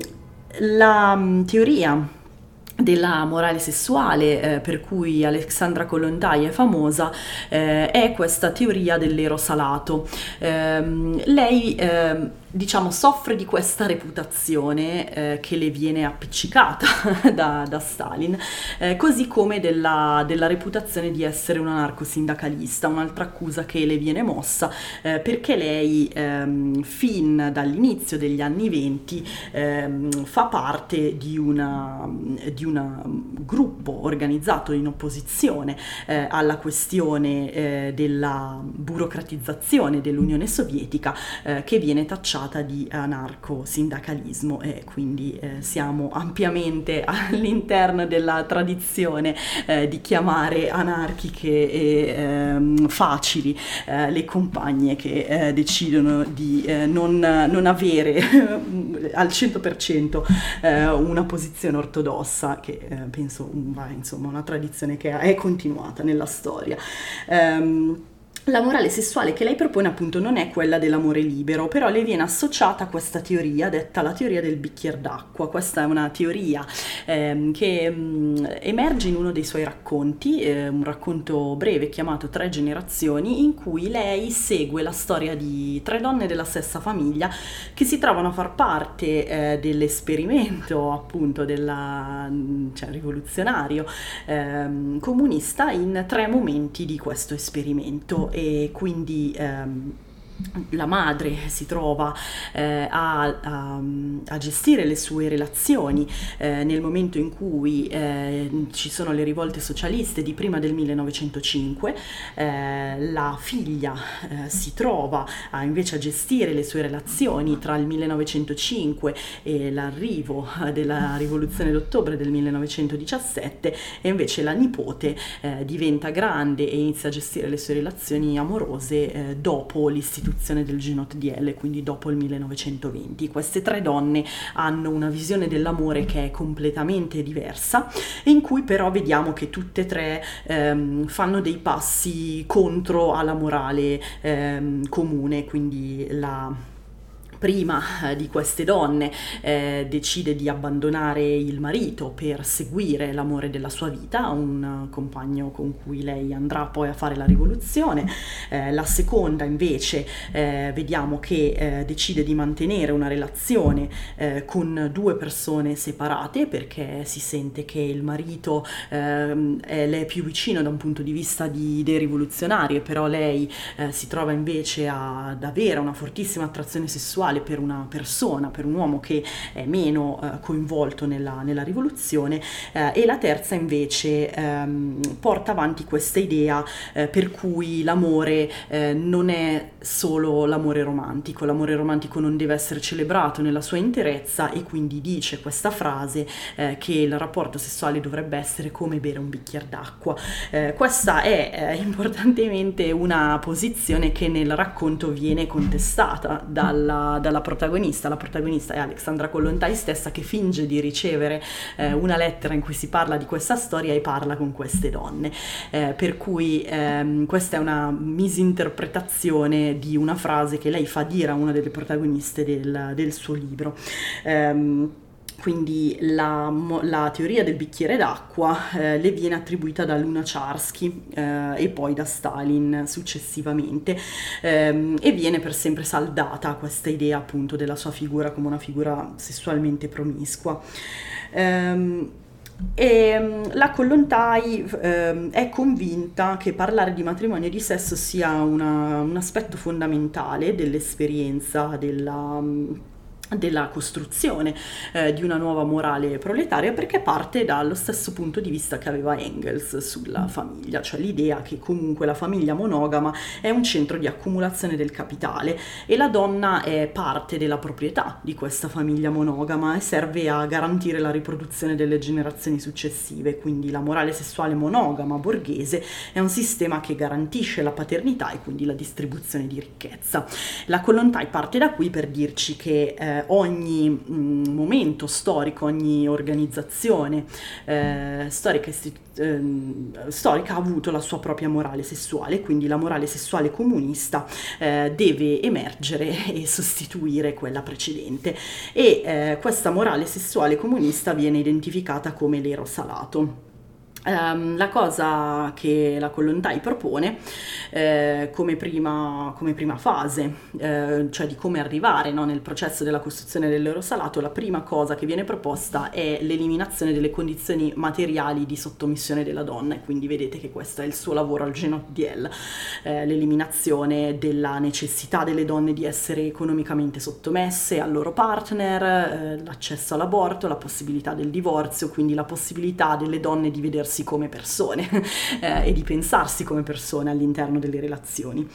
la um, teoria della morale sessuale eh, per cui Alexandra Kollontai è famosa eh, è questa teoria dell'ero salato. Eh, lei eh, diciamo soffre di questa reputazione eh, che le viene appiccicata da, da Stalin, eh, così come della, della reputazione di essere un anarcosindacalista, un'altra accusa che le viene mossa eh, perché lei ehm, fin dall'inizio degli anni venti ehm, fa parte di una di un gruppo organizzato in opposizione eh, alla questione eh, della burocratizzazione dell'Unione Sovietica, eh, che viene tacciata di anarco-sindacalismo, e quindi eh, siamo ampiamente all'interno della tradizione eh, di chiamare anarchiche e ehm, facili eh, le compagne che eh, decidono di eh, non, non avere al cento per cento eh, una posizione ortodossa, che eh, penso va, insomma, una tradizione che è continuata nella storia. Um, La morale sessuale che lei propone appunto non è quella dell'amore libero, però le viene associata a questa teoria detta la teoria del bicchiere d'acqua. Questa è una teoria ehm, che mh, emerge in uno dei suoi racconti, eh, un racconto breve chiamato Tre generazioni, in cui lei segue la storia di tre donne della stessa famiglia che si trovano a far parte eh, dell'esperimento appunto della, cioè, rivoluzionario ehm, comunista in tre momenti di questo esperimento. E quindi ehm, la madre si trova eh, a, a, a gestire le sue relazioni eh, nel momento in cui eh, ci sono le rivolte socialiste di prima del millenovecentocinque. Eh, la figlia eh, si trova a, invece a gestire le sue relazioni tra il millenovecentocinque e l'arrivo della rivoluzione d'ottobre del millenovecentodiciassette, e invece la nipote eh, diventa grande e inizia a gestire le sue relazioni amorose eh, dopo l'istituzione del G N O T D L, quindi dopo il millenovecentoventi. Queste tre donne hanno una visione dell'amore che è completamente diversa, e in cui però vediamo che tutte e tre ehm, fanno dei passi contro alla morale ehm, comune. Quindi la prima eh, di queste donne eh, decide di abbandonare il marito per seguire l'amore della sua vita, un compagno con cui lei andrà poi a fare la rivoluzione. Eh, la seconda invece eh, vediamo che eh, decide di mantenere una relazione eh, con due persone separate, perché si sente che il marito eh, è, le è più vicino da un punto di vista di idee rivoluzionarie, però lei eh, si trova invece a, ad avere una fortissima attrazione sessuale per una persona, per un uomo che è meno eh, coinvolto nella, nella rivoluzione. Eh, e la terza invece ehm, porta avanti questa idea eh, per cui l'amore eh, non è solo l'amore romantico, l'amore romantico non deve essere celebrato nella sua interezza, e quindi dice questa frase eh, che il rapporto sessuale dovrebbe essere come bere un bicchiere d'acqua. Eh, questa è eh, importantemente una posizione che nel racconto viene contestata dalla dalla protagonista. La protagonista è Alexandra Kollontai stessa, che finge di ricevere eh, una lettera in cui si parla di questa storia e parla con queste donne, eh, per cui ehm, questa è una misinterpretazione di una frase che lei fa dire a una delle protagoniste del, del suo libro. Um, Quindi la, la teoria del bicchiere d'acqua eh, le viene attribuita da Lunacharsky eh, e poi da Stalin successivamente, ehm, e viene per sempre saldata questa idea appunto della sua figura come una figura sessualmente promiscua. Ehm, E la Kollontai eh, è convinta che parlare di matrimonio e di sesso sia una, un aspetto fondamentale dell'esperienza della della costruzione eh, di una nuova morale proletaria, perché parte dallo stesso punto di vista che aveva Engels sulla famiglia, cioè l'idea che comunque la famiglia monogama è un centro di accumulazione del capitale e la donna è parte della proprietà di questa famiglia monogama e serve a garantire la riproduzione delle generazioni successive. Quindi la morale sessuale monogama borghese è un sistema che garantisce la paternità e quindi la distribuzione di ricchezza. La Kollontai parte da qui per dirci che eh, ogni mh, momento storico, ogni organizzazione eh, storica, istitu- eh, storica ha avuto la sua propria morale sessuale, quindi la morale sessuale comunista eh, deve emergere e sostituire quella precedente, e eh, questa morale sessuale comunista viene identificata come l'erosalato. Um, la cosa che la Kollontai propone eh, come, prima, come prima fase, eh, cioè di come arrivare, no, nel processo della costruzione dell'erosalato, la prima cosa che viene proposta è l'eliminazione delle condizioni materiali di sottomissione della donna, e quindi vedete che questo è il suo lavoro al G N O T D L, eh, l'eliminazione della necessità delle donne di essere economicamente sottomesse al loro partner, eh, l'accesso all'aborto, la possibilità del divorzio, quindi la possibilità delle donne di vedersi come persone eh, e di pensarsi come persone all'interno delle relazioni.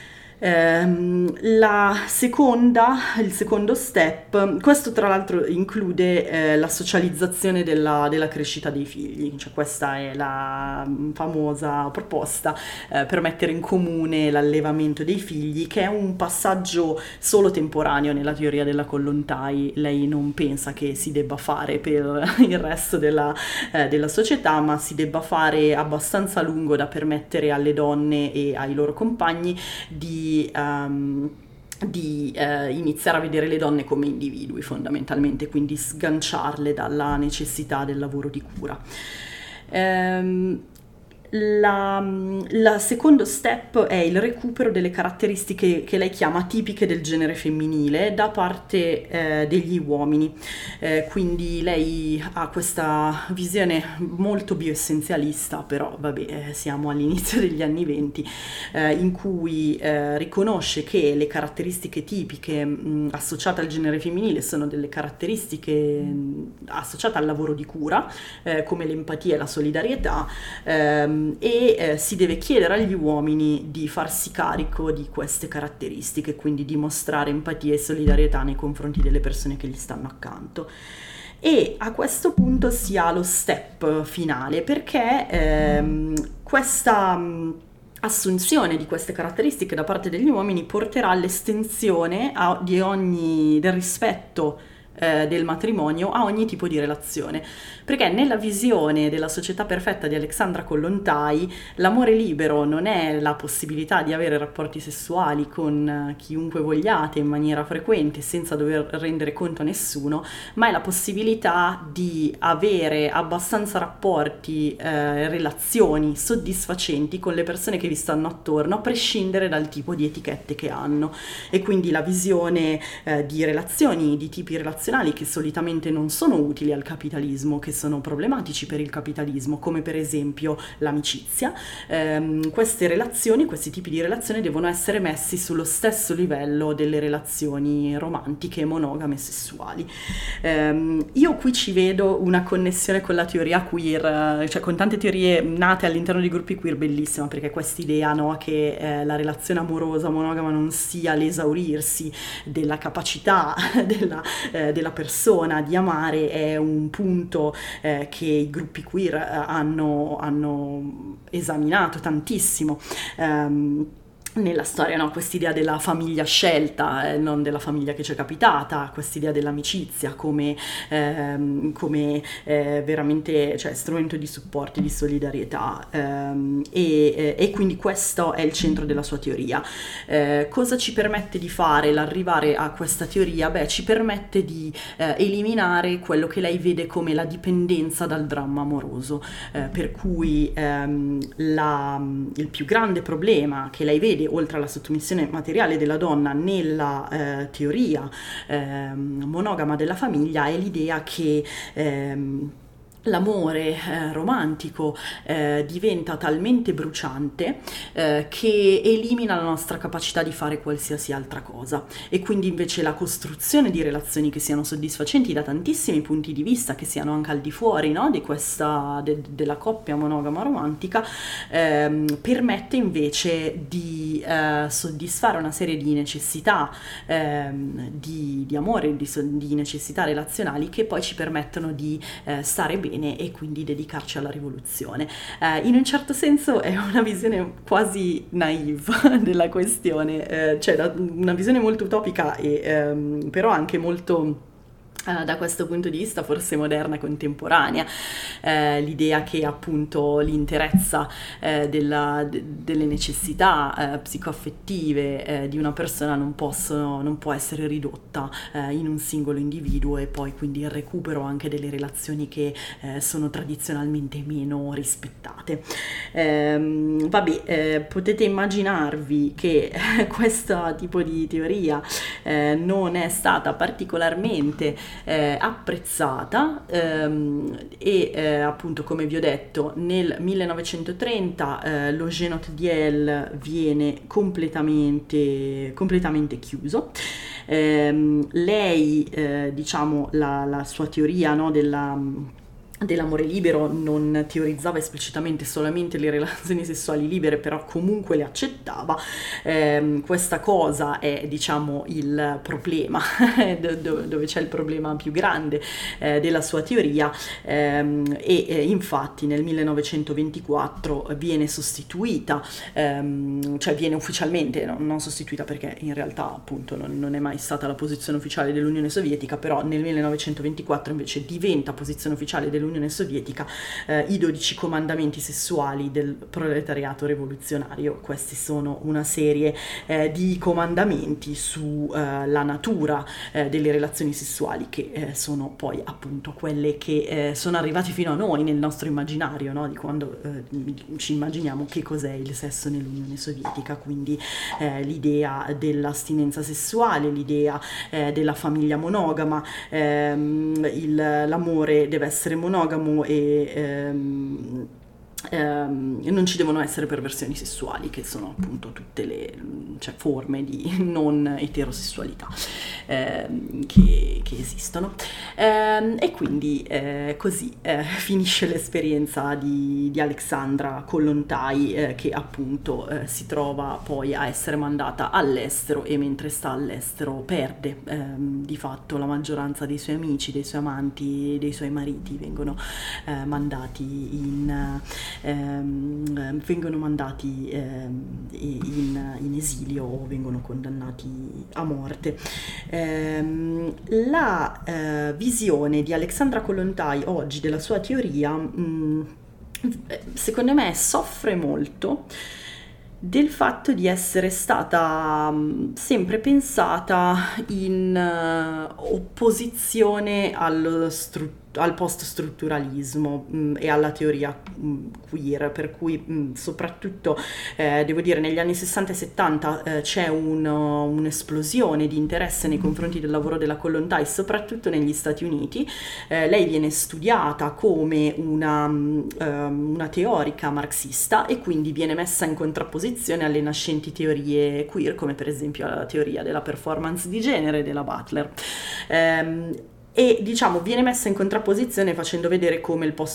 Ehm, la seconda, il secondo step, questo tra l'altro include eh, la socializzazione della, della crescita dei figli, cioè questa è la famosa proposta eh, per mettere in comune l'allevamento dei figli, che è un passaggio solo temporaneo nella teoria della Kollontai. Lei non pensa che si debba fare per il resto della, eh, della società, ma si debba fare abbastanza a lungo da permettere alle donne e ai loro compagni di Um, di uh, iniziare a vedere le donne come individui fondamentalmente, quindi sganciarle dalla necessità del lavoro di cura. Um, La, la secondo step è il recupero delle caratteristiche che lei chiama tipiche del genere femminile da parte eh, degli uomini. Eh, quindi lei ha questa visione molto bioessenzialista, però vabbè, eh, siamo all'inizio degli anni venti, eh, in cui eh, riconosce che le caratteristiche tipiche mh, associate al genere femminile sono delle caratteristiche mh, associate al lavoro di cura, eh, come l'empatia e la solidarietà, ehm, e eh, si deve chiedere agli uomini di farsi carico di queste caratteristiche, quindi di mostrare empatia e solidarietà nei confronti delle persone che gli stanno accanto. E a questo punto si ha lo step finale, perché ehm, questa mh, assunzione di queste caratteristiche da parte degli uomini porterà all'estensione a, di ogni, del rispetto eh, del matrimonio a ogni tipo di relazione, perché nella visione della società perfetta di Alexandra Kollontai l'amore libero non è la possibilità di avere rapporti sessuali con chiunque vogliate in maniera frequente senza dover rendere conto a nessuno, ma è la possibilità di avere abbastanza rapporti, eh, relazioni soddisfacenti con le persone che vi stanno attorno, a prescindere dal tipo di etichette che hanno. E quindi la visione eh, di relazioni, di tipi relazionali che solitamente non sono utili al capitalismo, che sono problematici per il capitalismo, come per esempio l'amicizia. Ehm, queste relazioni, questi tipi di relazioni devono essere messi sullo stesso livello delle relazioni romantiche, monogame, sessuali. Ehm, io qui ci vedo una connessione con la teoria queer, cioè con tante teorie nate all'interno di gruppi queer, bellissima, perché quest'idea, no, che eh, la relazione amorosa monogama non sia l'esaurirsi della capacità della, eh, della persona di amare è un punto eh, che i gruppi queer eh, hanno, hanno esaminato tantissimo um, nella storia, no? Quest'idea della famiglia scelta, eh, non della famiglia che ci è capitata, quest'idea dell'amicizia come, ehm, come eh, veramente, cioè, strumento di supporto, di solidarietà, ehm, e, e quindi questo è il centro della sua teoria. Eh, cosa ci permette di fare l'arrivare a questa teoria? Beh, ci permette di eh, eliminare quello che lei vede come la dipendenza dal dramma amoroso, eh, per cui ehm, la, il più grande problema che lei vede, oltre alla sottomissione materiale della donna nella eh, teoria eh, monogama della famiglia, è l'idea che ehm, l'amore eh, romantico eh, diventa talmente bruciante eh, che elimina la nostra capacità di fare qualsiasi altra cosa, e quindi invece la costruzione di relazioni che siano soddisfacenti da tantissimi punti di vista, che siano anche al di fuori, no, di questa de, della coppia monogama romantica, ehm, permette invece di eh, soddisfare una serie di necessità ehm, di, di amore, di, di necessità relazionali, che poi ci permettono di eh, stare bene e quindi dedicarci alla rivoluzione. Eh, in un certo senso è una visione quasi naive della questione, eh, cioè una visione molto utopica, e, ehm, però anche molto Uh, da questo punto di vista forse moderna e contemporanea, eh, l'idea che appunto l'interezza eh, della, de, delle necessità eh, psicoaffettive eh, di una persona non, possono, non può essere ridotta eh, in un singolo individuo, e poi quindi il recupero anche delle relazioni che eh, sono tradizionalmente meno rispettate. Ehm, vabbè, eh, potete immaginarvi che questo tipo di teoria eh, non è stata particolarmente Eh, apprezzata ehm, e eh, appunto, come vi ho detto, nel millenovecentotrenta eh, lo Genotdiel viene completamente, completamente chiuso. Eh, lei, eh, diciamo, la, la sua teoria, no, della dell'amore libero non teorizzava esplicitamente solamente le relazioni sessuali libere, però comunque le accettava. Eh, questa cosa è, diciamo, il problema, dove c'è il problema più grande eh, della sua teoria, eh, e eh, infatti nel millenovecentoventiquattro viene sostituita, ehm, cioè viene ufficialmente, no, non sostituita perché in realtà appunto non, non è mai stata la posizione ufficiale dell'Unione Sovietica, però nel millenovecentoventiquattro invece diventa posizione ufficiale dell'Unione nell'Unione Sovietica, eh, i dodici comandamenti sessuali del proletariato rivoluzionario. Questi sono una serie eh, di comandamenti sulla eh, natura eh, delle relazioni sessuali, che eh, sono poi appunto quelle che eh, sono arrivate fino a noi nel nostro immaginario, no? Di quando eh, ci immaginiamo che cos'è il sesso nell'Unione Sovietica, quindi eh, l'idea dell'astinenza sessuale, l'idea eh, della famiglia monogama, ehm, il, l'amore deve essere monogamo e ehm, ehm, non ci devono essere perversioni sessuali, che sono appunto tutte le cioè, forme di non eterosessualità ehm, che, che esistono. Ehm, e quindi eh, così eh, finisce l'esperienza di, di Alexandra Kollontai, eh, che appunto eh, si trova poi a essere mandata all'estero, e mentre sta all'estero perde ehm, di fatto la maggioranza dei suoi amici, dei suoi amanti, dei suoi mariti, vengono eh, mandati in ehm, vengono mandati ehm, in, in esilio o vengono condannati a morte. Ehm, la eh, visione di Alexandra Kollontai oggi della sua teoria mh, secondo me soffre molto del fatto di essere stata mh, sempre pensata in uh, opposizione allo struttura al post-strutturalismo mh, e alla teoria mh, queer, per cui mh, soprattutto eh, devo dire negli anni sessanta e settanta eh, c'è un, uh, un'esplosione di interesse nei confronti del lavoro della Kollontai, soprattutto negli Stati Uniti. Eh, lei viene studiata come una, um, una teorica marxista, e quindi viene messa in contrapposizione alle nascenti teorie queer, come per esempio la teoria della performance di genere della Butler. Ehm, E diciamo viene messa in contrapposizione facendo vedere come il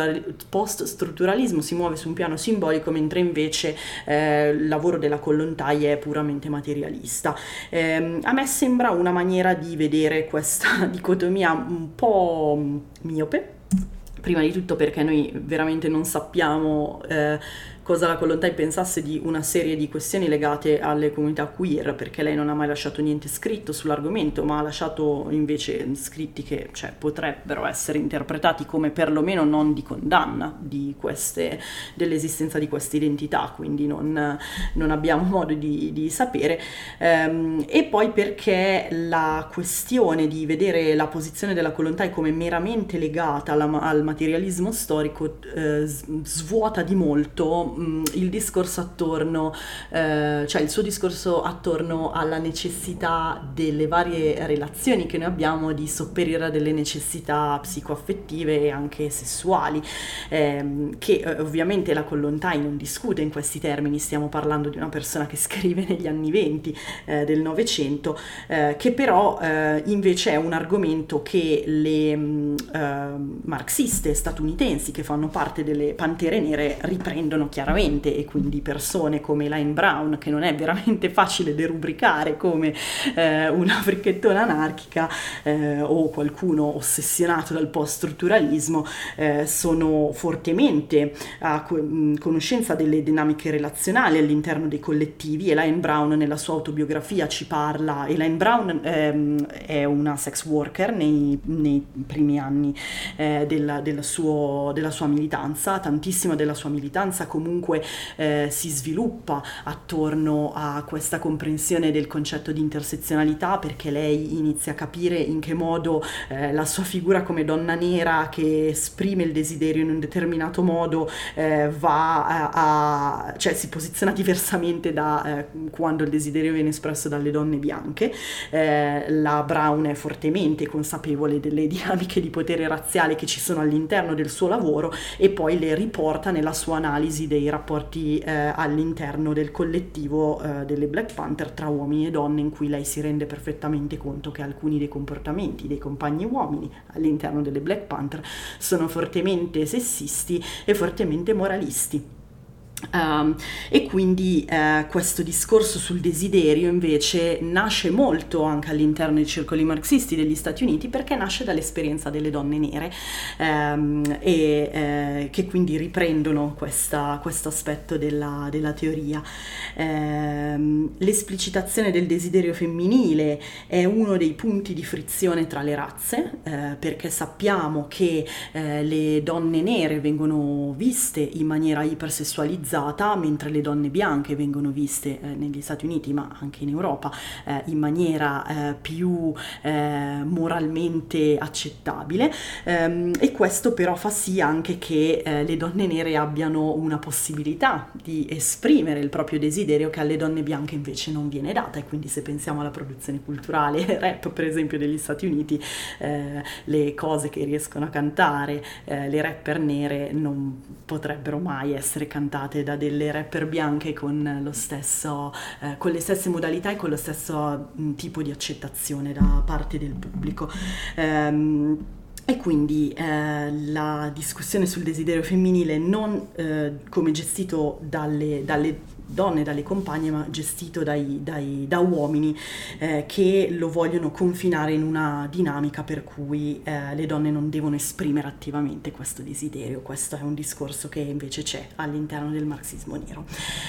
post-strutturalismo si muove su un piano simbolico, mentre invece eh, il lavoro della Kollontai è puramente materialista. Eh, a me sembra una maniera di vedere questa dicotomia un po' miope, prima di tutto perché noi veramente non sappiamo eh, cosa la Kollontai pensasse di una serie di questioni legate alle comunità queer, perché lei non ha mai lasciato niente scritto sull'argomento, ma ha lasciato invece scritti che cioè, potrebbero essere interpretati come perlomeno non di condanna di queste, dell'esistenza di queste identità, quindi non, non abbiamo modo di, di sapere. Ehm, e poi perché la questione di vedere la posizione della Kollontai come meramente legata alla, al materialismo storico eh, svuota di molto il discorso attorno, eh, cioè il suo discorso attorno alla necessità delle varie relazioni che noi abbiamo di sopperire a delle necessità psicoaffettive e anche sessuali, ehm, che eh, ovviamente la Kollontai non discute in questi termini. Stiamo parlando di una persona che scrive negli anni venti eh, del Novecento, eh, che però eh, invece è un argomento che le mh, eh, marxiste statunitensi che fanno parte delle Pantere Nere riprendono chiaramente, e quindi persone come Elaine Brown, che non è veramente facile derubricare come eh, una fricchettona anarchica eh, o qualcuno ossessionato dal post-strutturalismo, eh, sono fortemente a co- conoscenza delle dinamiche relazionali all'interno dei collettivi. Elaine Brown nella sua autobiografia ci parla. Elaine Brown ehm, è una sex worker nei, nei primi anni eh, della, della, suo, della sua militanza. Tantissima della sua militanza comunque eh, si sviluppa attorno a questa comprensione del concetto di intersezionalità, perché lei inizia a capire in che modo eh, la sua figura come donna nera che esprime il desiderio in un determinato modo eh, va a, a cioè si posiziona diversamente da eh, quando il desiderio viene espresso dalle donne bianche. Eh, la Brown è fortemente consapevole delle dinamiche di potere razziale che ci sono all'interno del suo lavoro, e poi le riporta nella sua analisi dei rapporti eh, all'interno del collettivo eh, delle Black Panther tra uomini e donne, in cui lei si rende perfettamente conto che alcuni dei comportamenti dei compagni uomini all'interno delle Black Panther sono fortemente sessisti e fortemente moralisti. Um, e quindi uh, questo discorso sul desiderio invece nasce molto anche all'interno dei circoli marxisti degli Stati Uniti, perché nasce dall'esperienza delle donne nere um, e uh, che quindi riprendono questo aspetto della, della teoria. Um, l'esplicitazione del desiderio femminile è uno dei punti di frizione tra le razze, uh, perché sappiamo che uh, le donne nere vengono viste in maniera ipersessualizzata, mentre le donne bianche vengono viste eh, negli Stati Uniti, ma anche in Europa, eh, in maniera eh, più eh, moralmente accettabile, ehm, e questo però fa sì anche che eh, le donne nere abbiano una possibilità di esprimere il proprio desiderio che alle donne bianche invece non viene data. E quindi se pensiamo alla produzione culturale rap, per esempio, degli Stati Uniti, eh, le cose che riescono a cantare eh, le rapper nere non potrebbero mai essere cantate da delle rapper bianche con lo stesso, eh, con le stesse modalità e con lo stesso mh, tipo di accettazione da parte del pubblico. Ehm, E quindi eh, la discussione sul desiderio femminile non eh, come gestito dalle, dalle donne, dalle compagne, ma gestito dai, dai, da uomini eh, che lo vogliono confinare in una dinamica per cui eh, le donne non devono esprimere attivamente questo desiderio. Questo è un discorso che invece c'è all'interno del marxismo nero.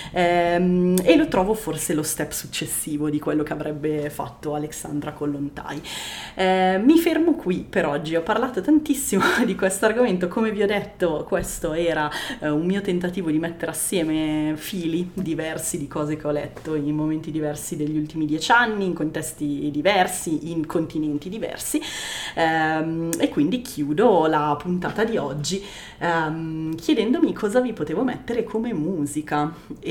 Ehm, e lo trovo forse lo step successivo di quello che avrebbe fatto Alexandra Kollontai. Eh, mi fermo qui per oggi, ho parlato tantissimo di questo argomento. Come vi ho detto, questo era eh, un mio tentativo di mettere assieme fili diversi di cose che ho letto in momenti diversi degli ultimi dieci anni, in contesti diversi, in continenti diversi, ehm, e quindi chiudo la puntata di oggi ehm, chiedendomi cosa vi potevo mettere come musica.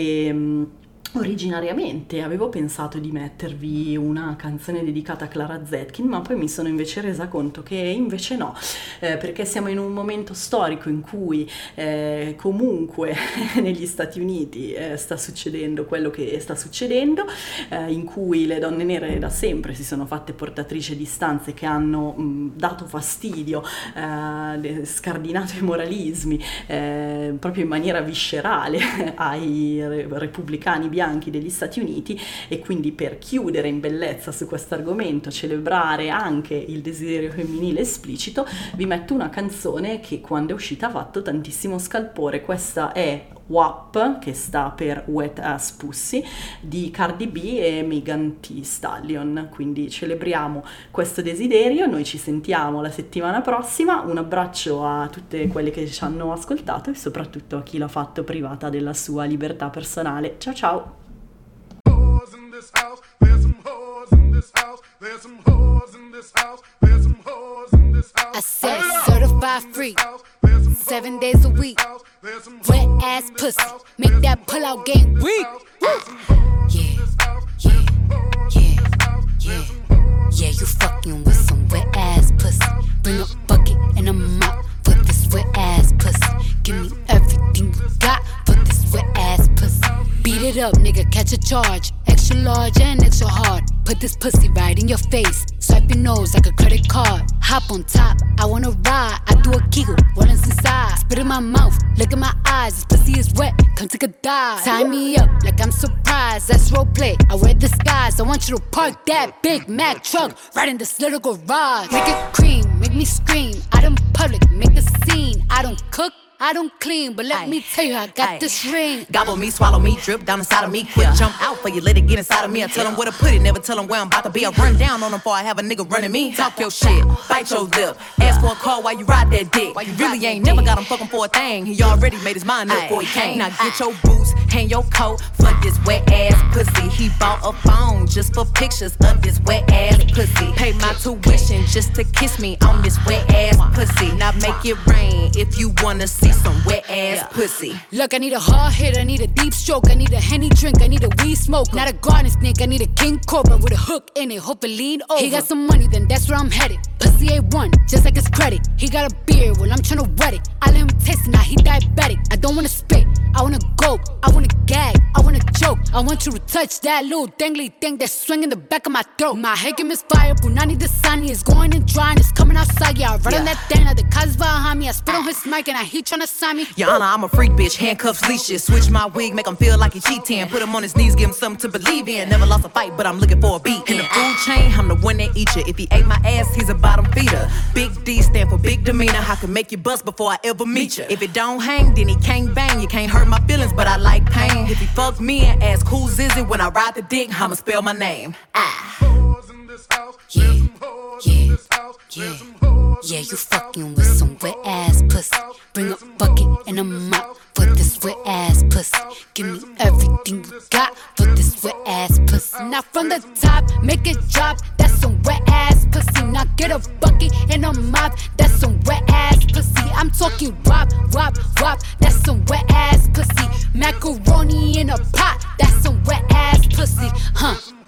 E originariamente avevo pensato di mettervi una canzone dedicata a Clara Zetkin, ma poi mi sono invece resa conto che invece no, eh, perché siamo in un momento storico in cui eh, comunque negli Stati Uniti eh, sta succedendo quello che sta succedendo, eh, in cui le donne nere da sempre si sono fatte portatrici di istanze che hanno mh, dato fastidio, eh, scardinato i moralismi eh, proprio in maniera viscerale ai re- repubblicani bianchi degli Stati Uniti. E quindi, per chiudere in bellezza su questo argomento, celebrare anche il desiderio femminile esplicito, vi metto una canzone che quando è uscita ha fatto tantissimo scalpore. Questa è W A P, che sta per Wet Ass Pussy, di Cardi B e Megan Thee Stallion. Quindi celebriamo questo desiderio. Noi ci sentiamo la settimana prossima. Un abbraccio a tutte quelle che ci hanno ascoltato e soprattutto a chi l'ha fatto privata della sua libertà personale. Ciao ciao! I said certified freak, seven days a week, wet ass pussy, make that pull out game weak. Yeah, yeah, yeah, yeah, yeah, you fucking with some wet ass pussy. Bring a bucket and a mop for this wet ass pussy. Give me everything you got for this wet ass pussy. Beat it up, nigga, catch a charge. Extra large and extra hard. Put this pussy right in your face. Swipe your nose like a credit card. Hop on top, I wanna ride. I do a giggle, what is inside? Spit in my mouth, look in my eyes. This pussy is wet, come take a dive. Tie me up like I'm surprised, that's roleplay. I wear disguise, I want you to park that Big Mac truck right in this little garage. Make it cream, make me scream. Out in public, make a scene. I don't cook, I don't clean, but let Aye. me tell you, I got Aye. this ring. Gobble me, swallow me, drip down inside of me. Quick yeah. jump out for you, let it get inside of me. I tell them where to put it, never tell them where I'm about to be. I run down on them before I have a nigga running me. Talk your shit, bite your lip. Ask for a call while you ride that dick. You really ain't never got him fucking for a thing. He already made his mind up before he came. Now get your boots, hang your coat for this wet ass pussy. He bought a phone just for pictures of this wet ass pussy. Pay my tuition just to kiss me on this wet ass pussy. Now make it rain if you wanna see some wet ass yeah. pussy. Look, I need a hard hit, I need a deep stroke, I need a Henny drink, I need a weed smoke. Not a garden snake, I need a king cobra with a hook in it, hope it lean over. He got some money, then that's where I'm headed. Pussy pussy A one, just like his credit. He got a beard, well I'm tryna wet it. I let him taste it, now he diabetic. I don't wanna spit, I wanna go, I wanna gag, I wanna choke. I want you to touch that little dangly thing that's swinging the back of my throat. My head can misfire, Punani the sunny is going and drying, it's coming outside. Yeah, I run yeah. on that thing, now the cuz behind me. I spit on his mic and I he tryna sign me. Your Honor, I'm a freak bitch, handcuffs, leashes. Switch my wig, make him feel like he cheating. Put him on his knees, give him something to believe in. Never lost a fight, but I'm looking for a beat. In the food chain, I'm the one that eat you. If he ate my ass, he's a bottom feeder. Big D stand for big demeanor. I can make you bust before I ever meet you. If it don't hang, then he can't bang. You can't hurt my feelings, but I like pain. If he fuck me and ask who's is it when I ride the dick, I'ma spell my name. Ah. Yeah, yeah, yeah. Yeah, you fucking with some wet ass pussy. Bring a bucket and a mop for this wet ass pussy. Give me everything you got for this wet ass pussy. Now from the top, make it drop. That's some wet ass pussy. Now get a bucket and a mop. That's some wet ass pussy. I'm talking wop, wop, wop. That's some wet ass pussy. Macaroni in a pot. That's some wet ass pussy. Huh?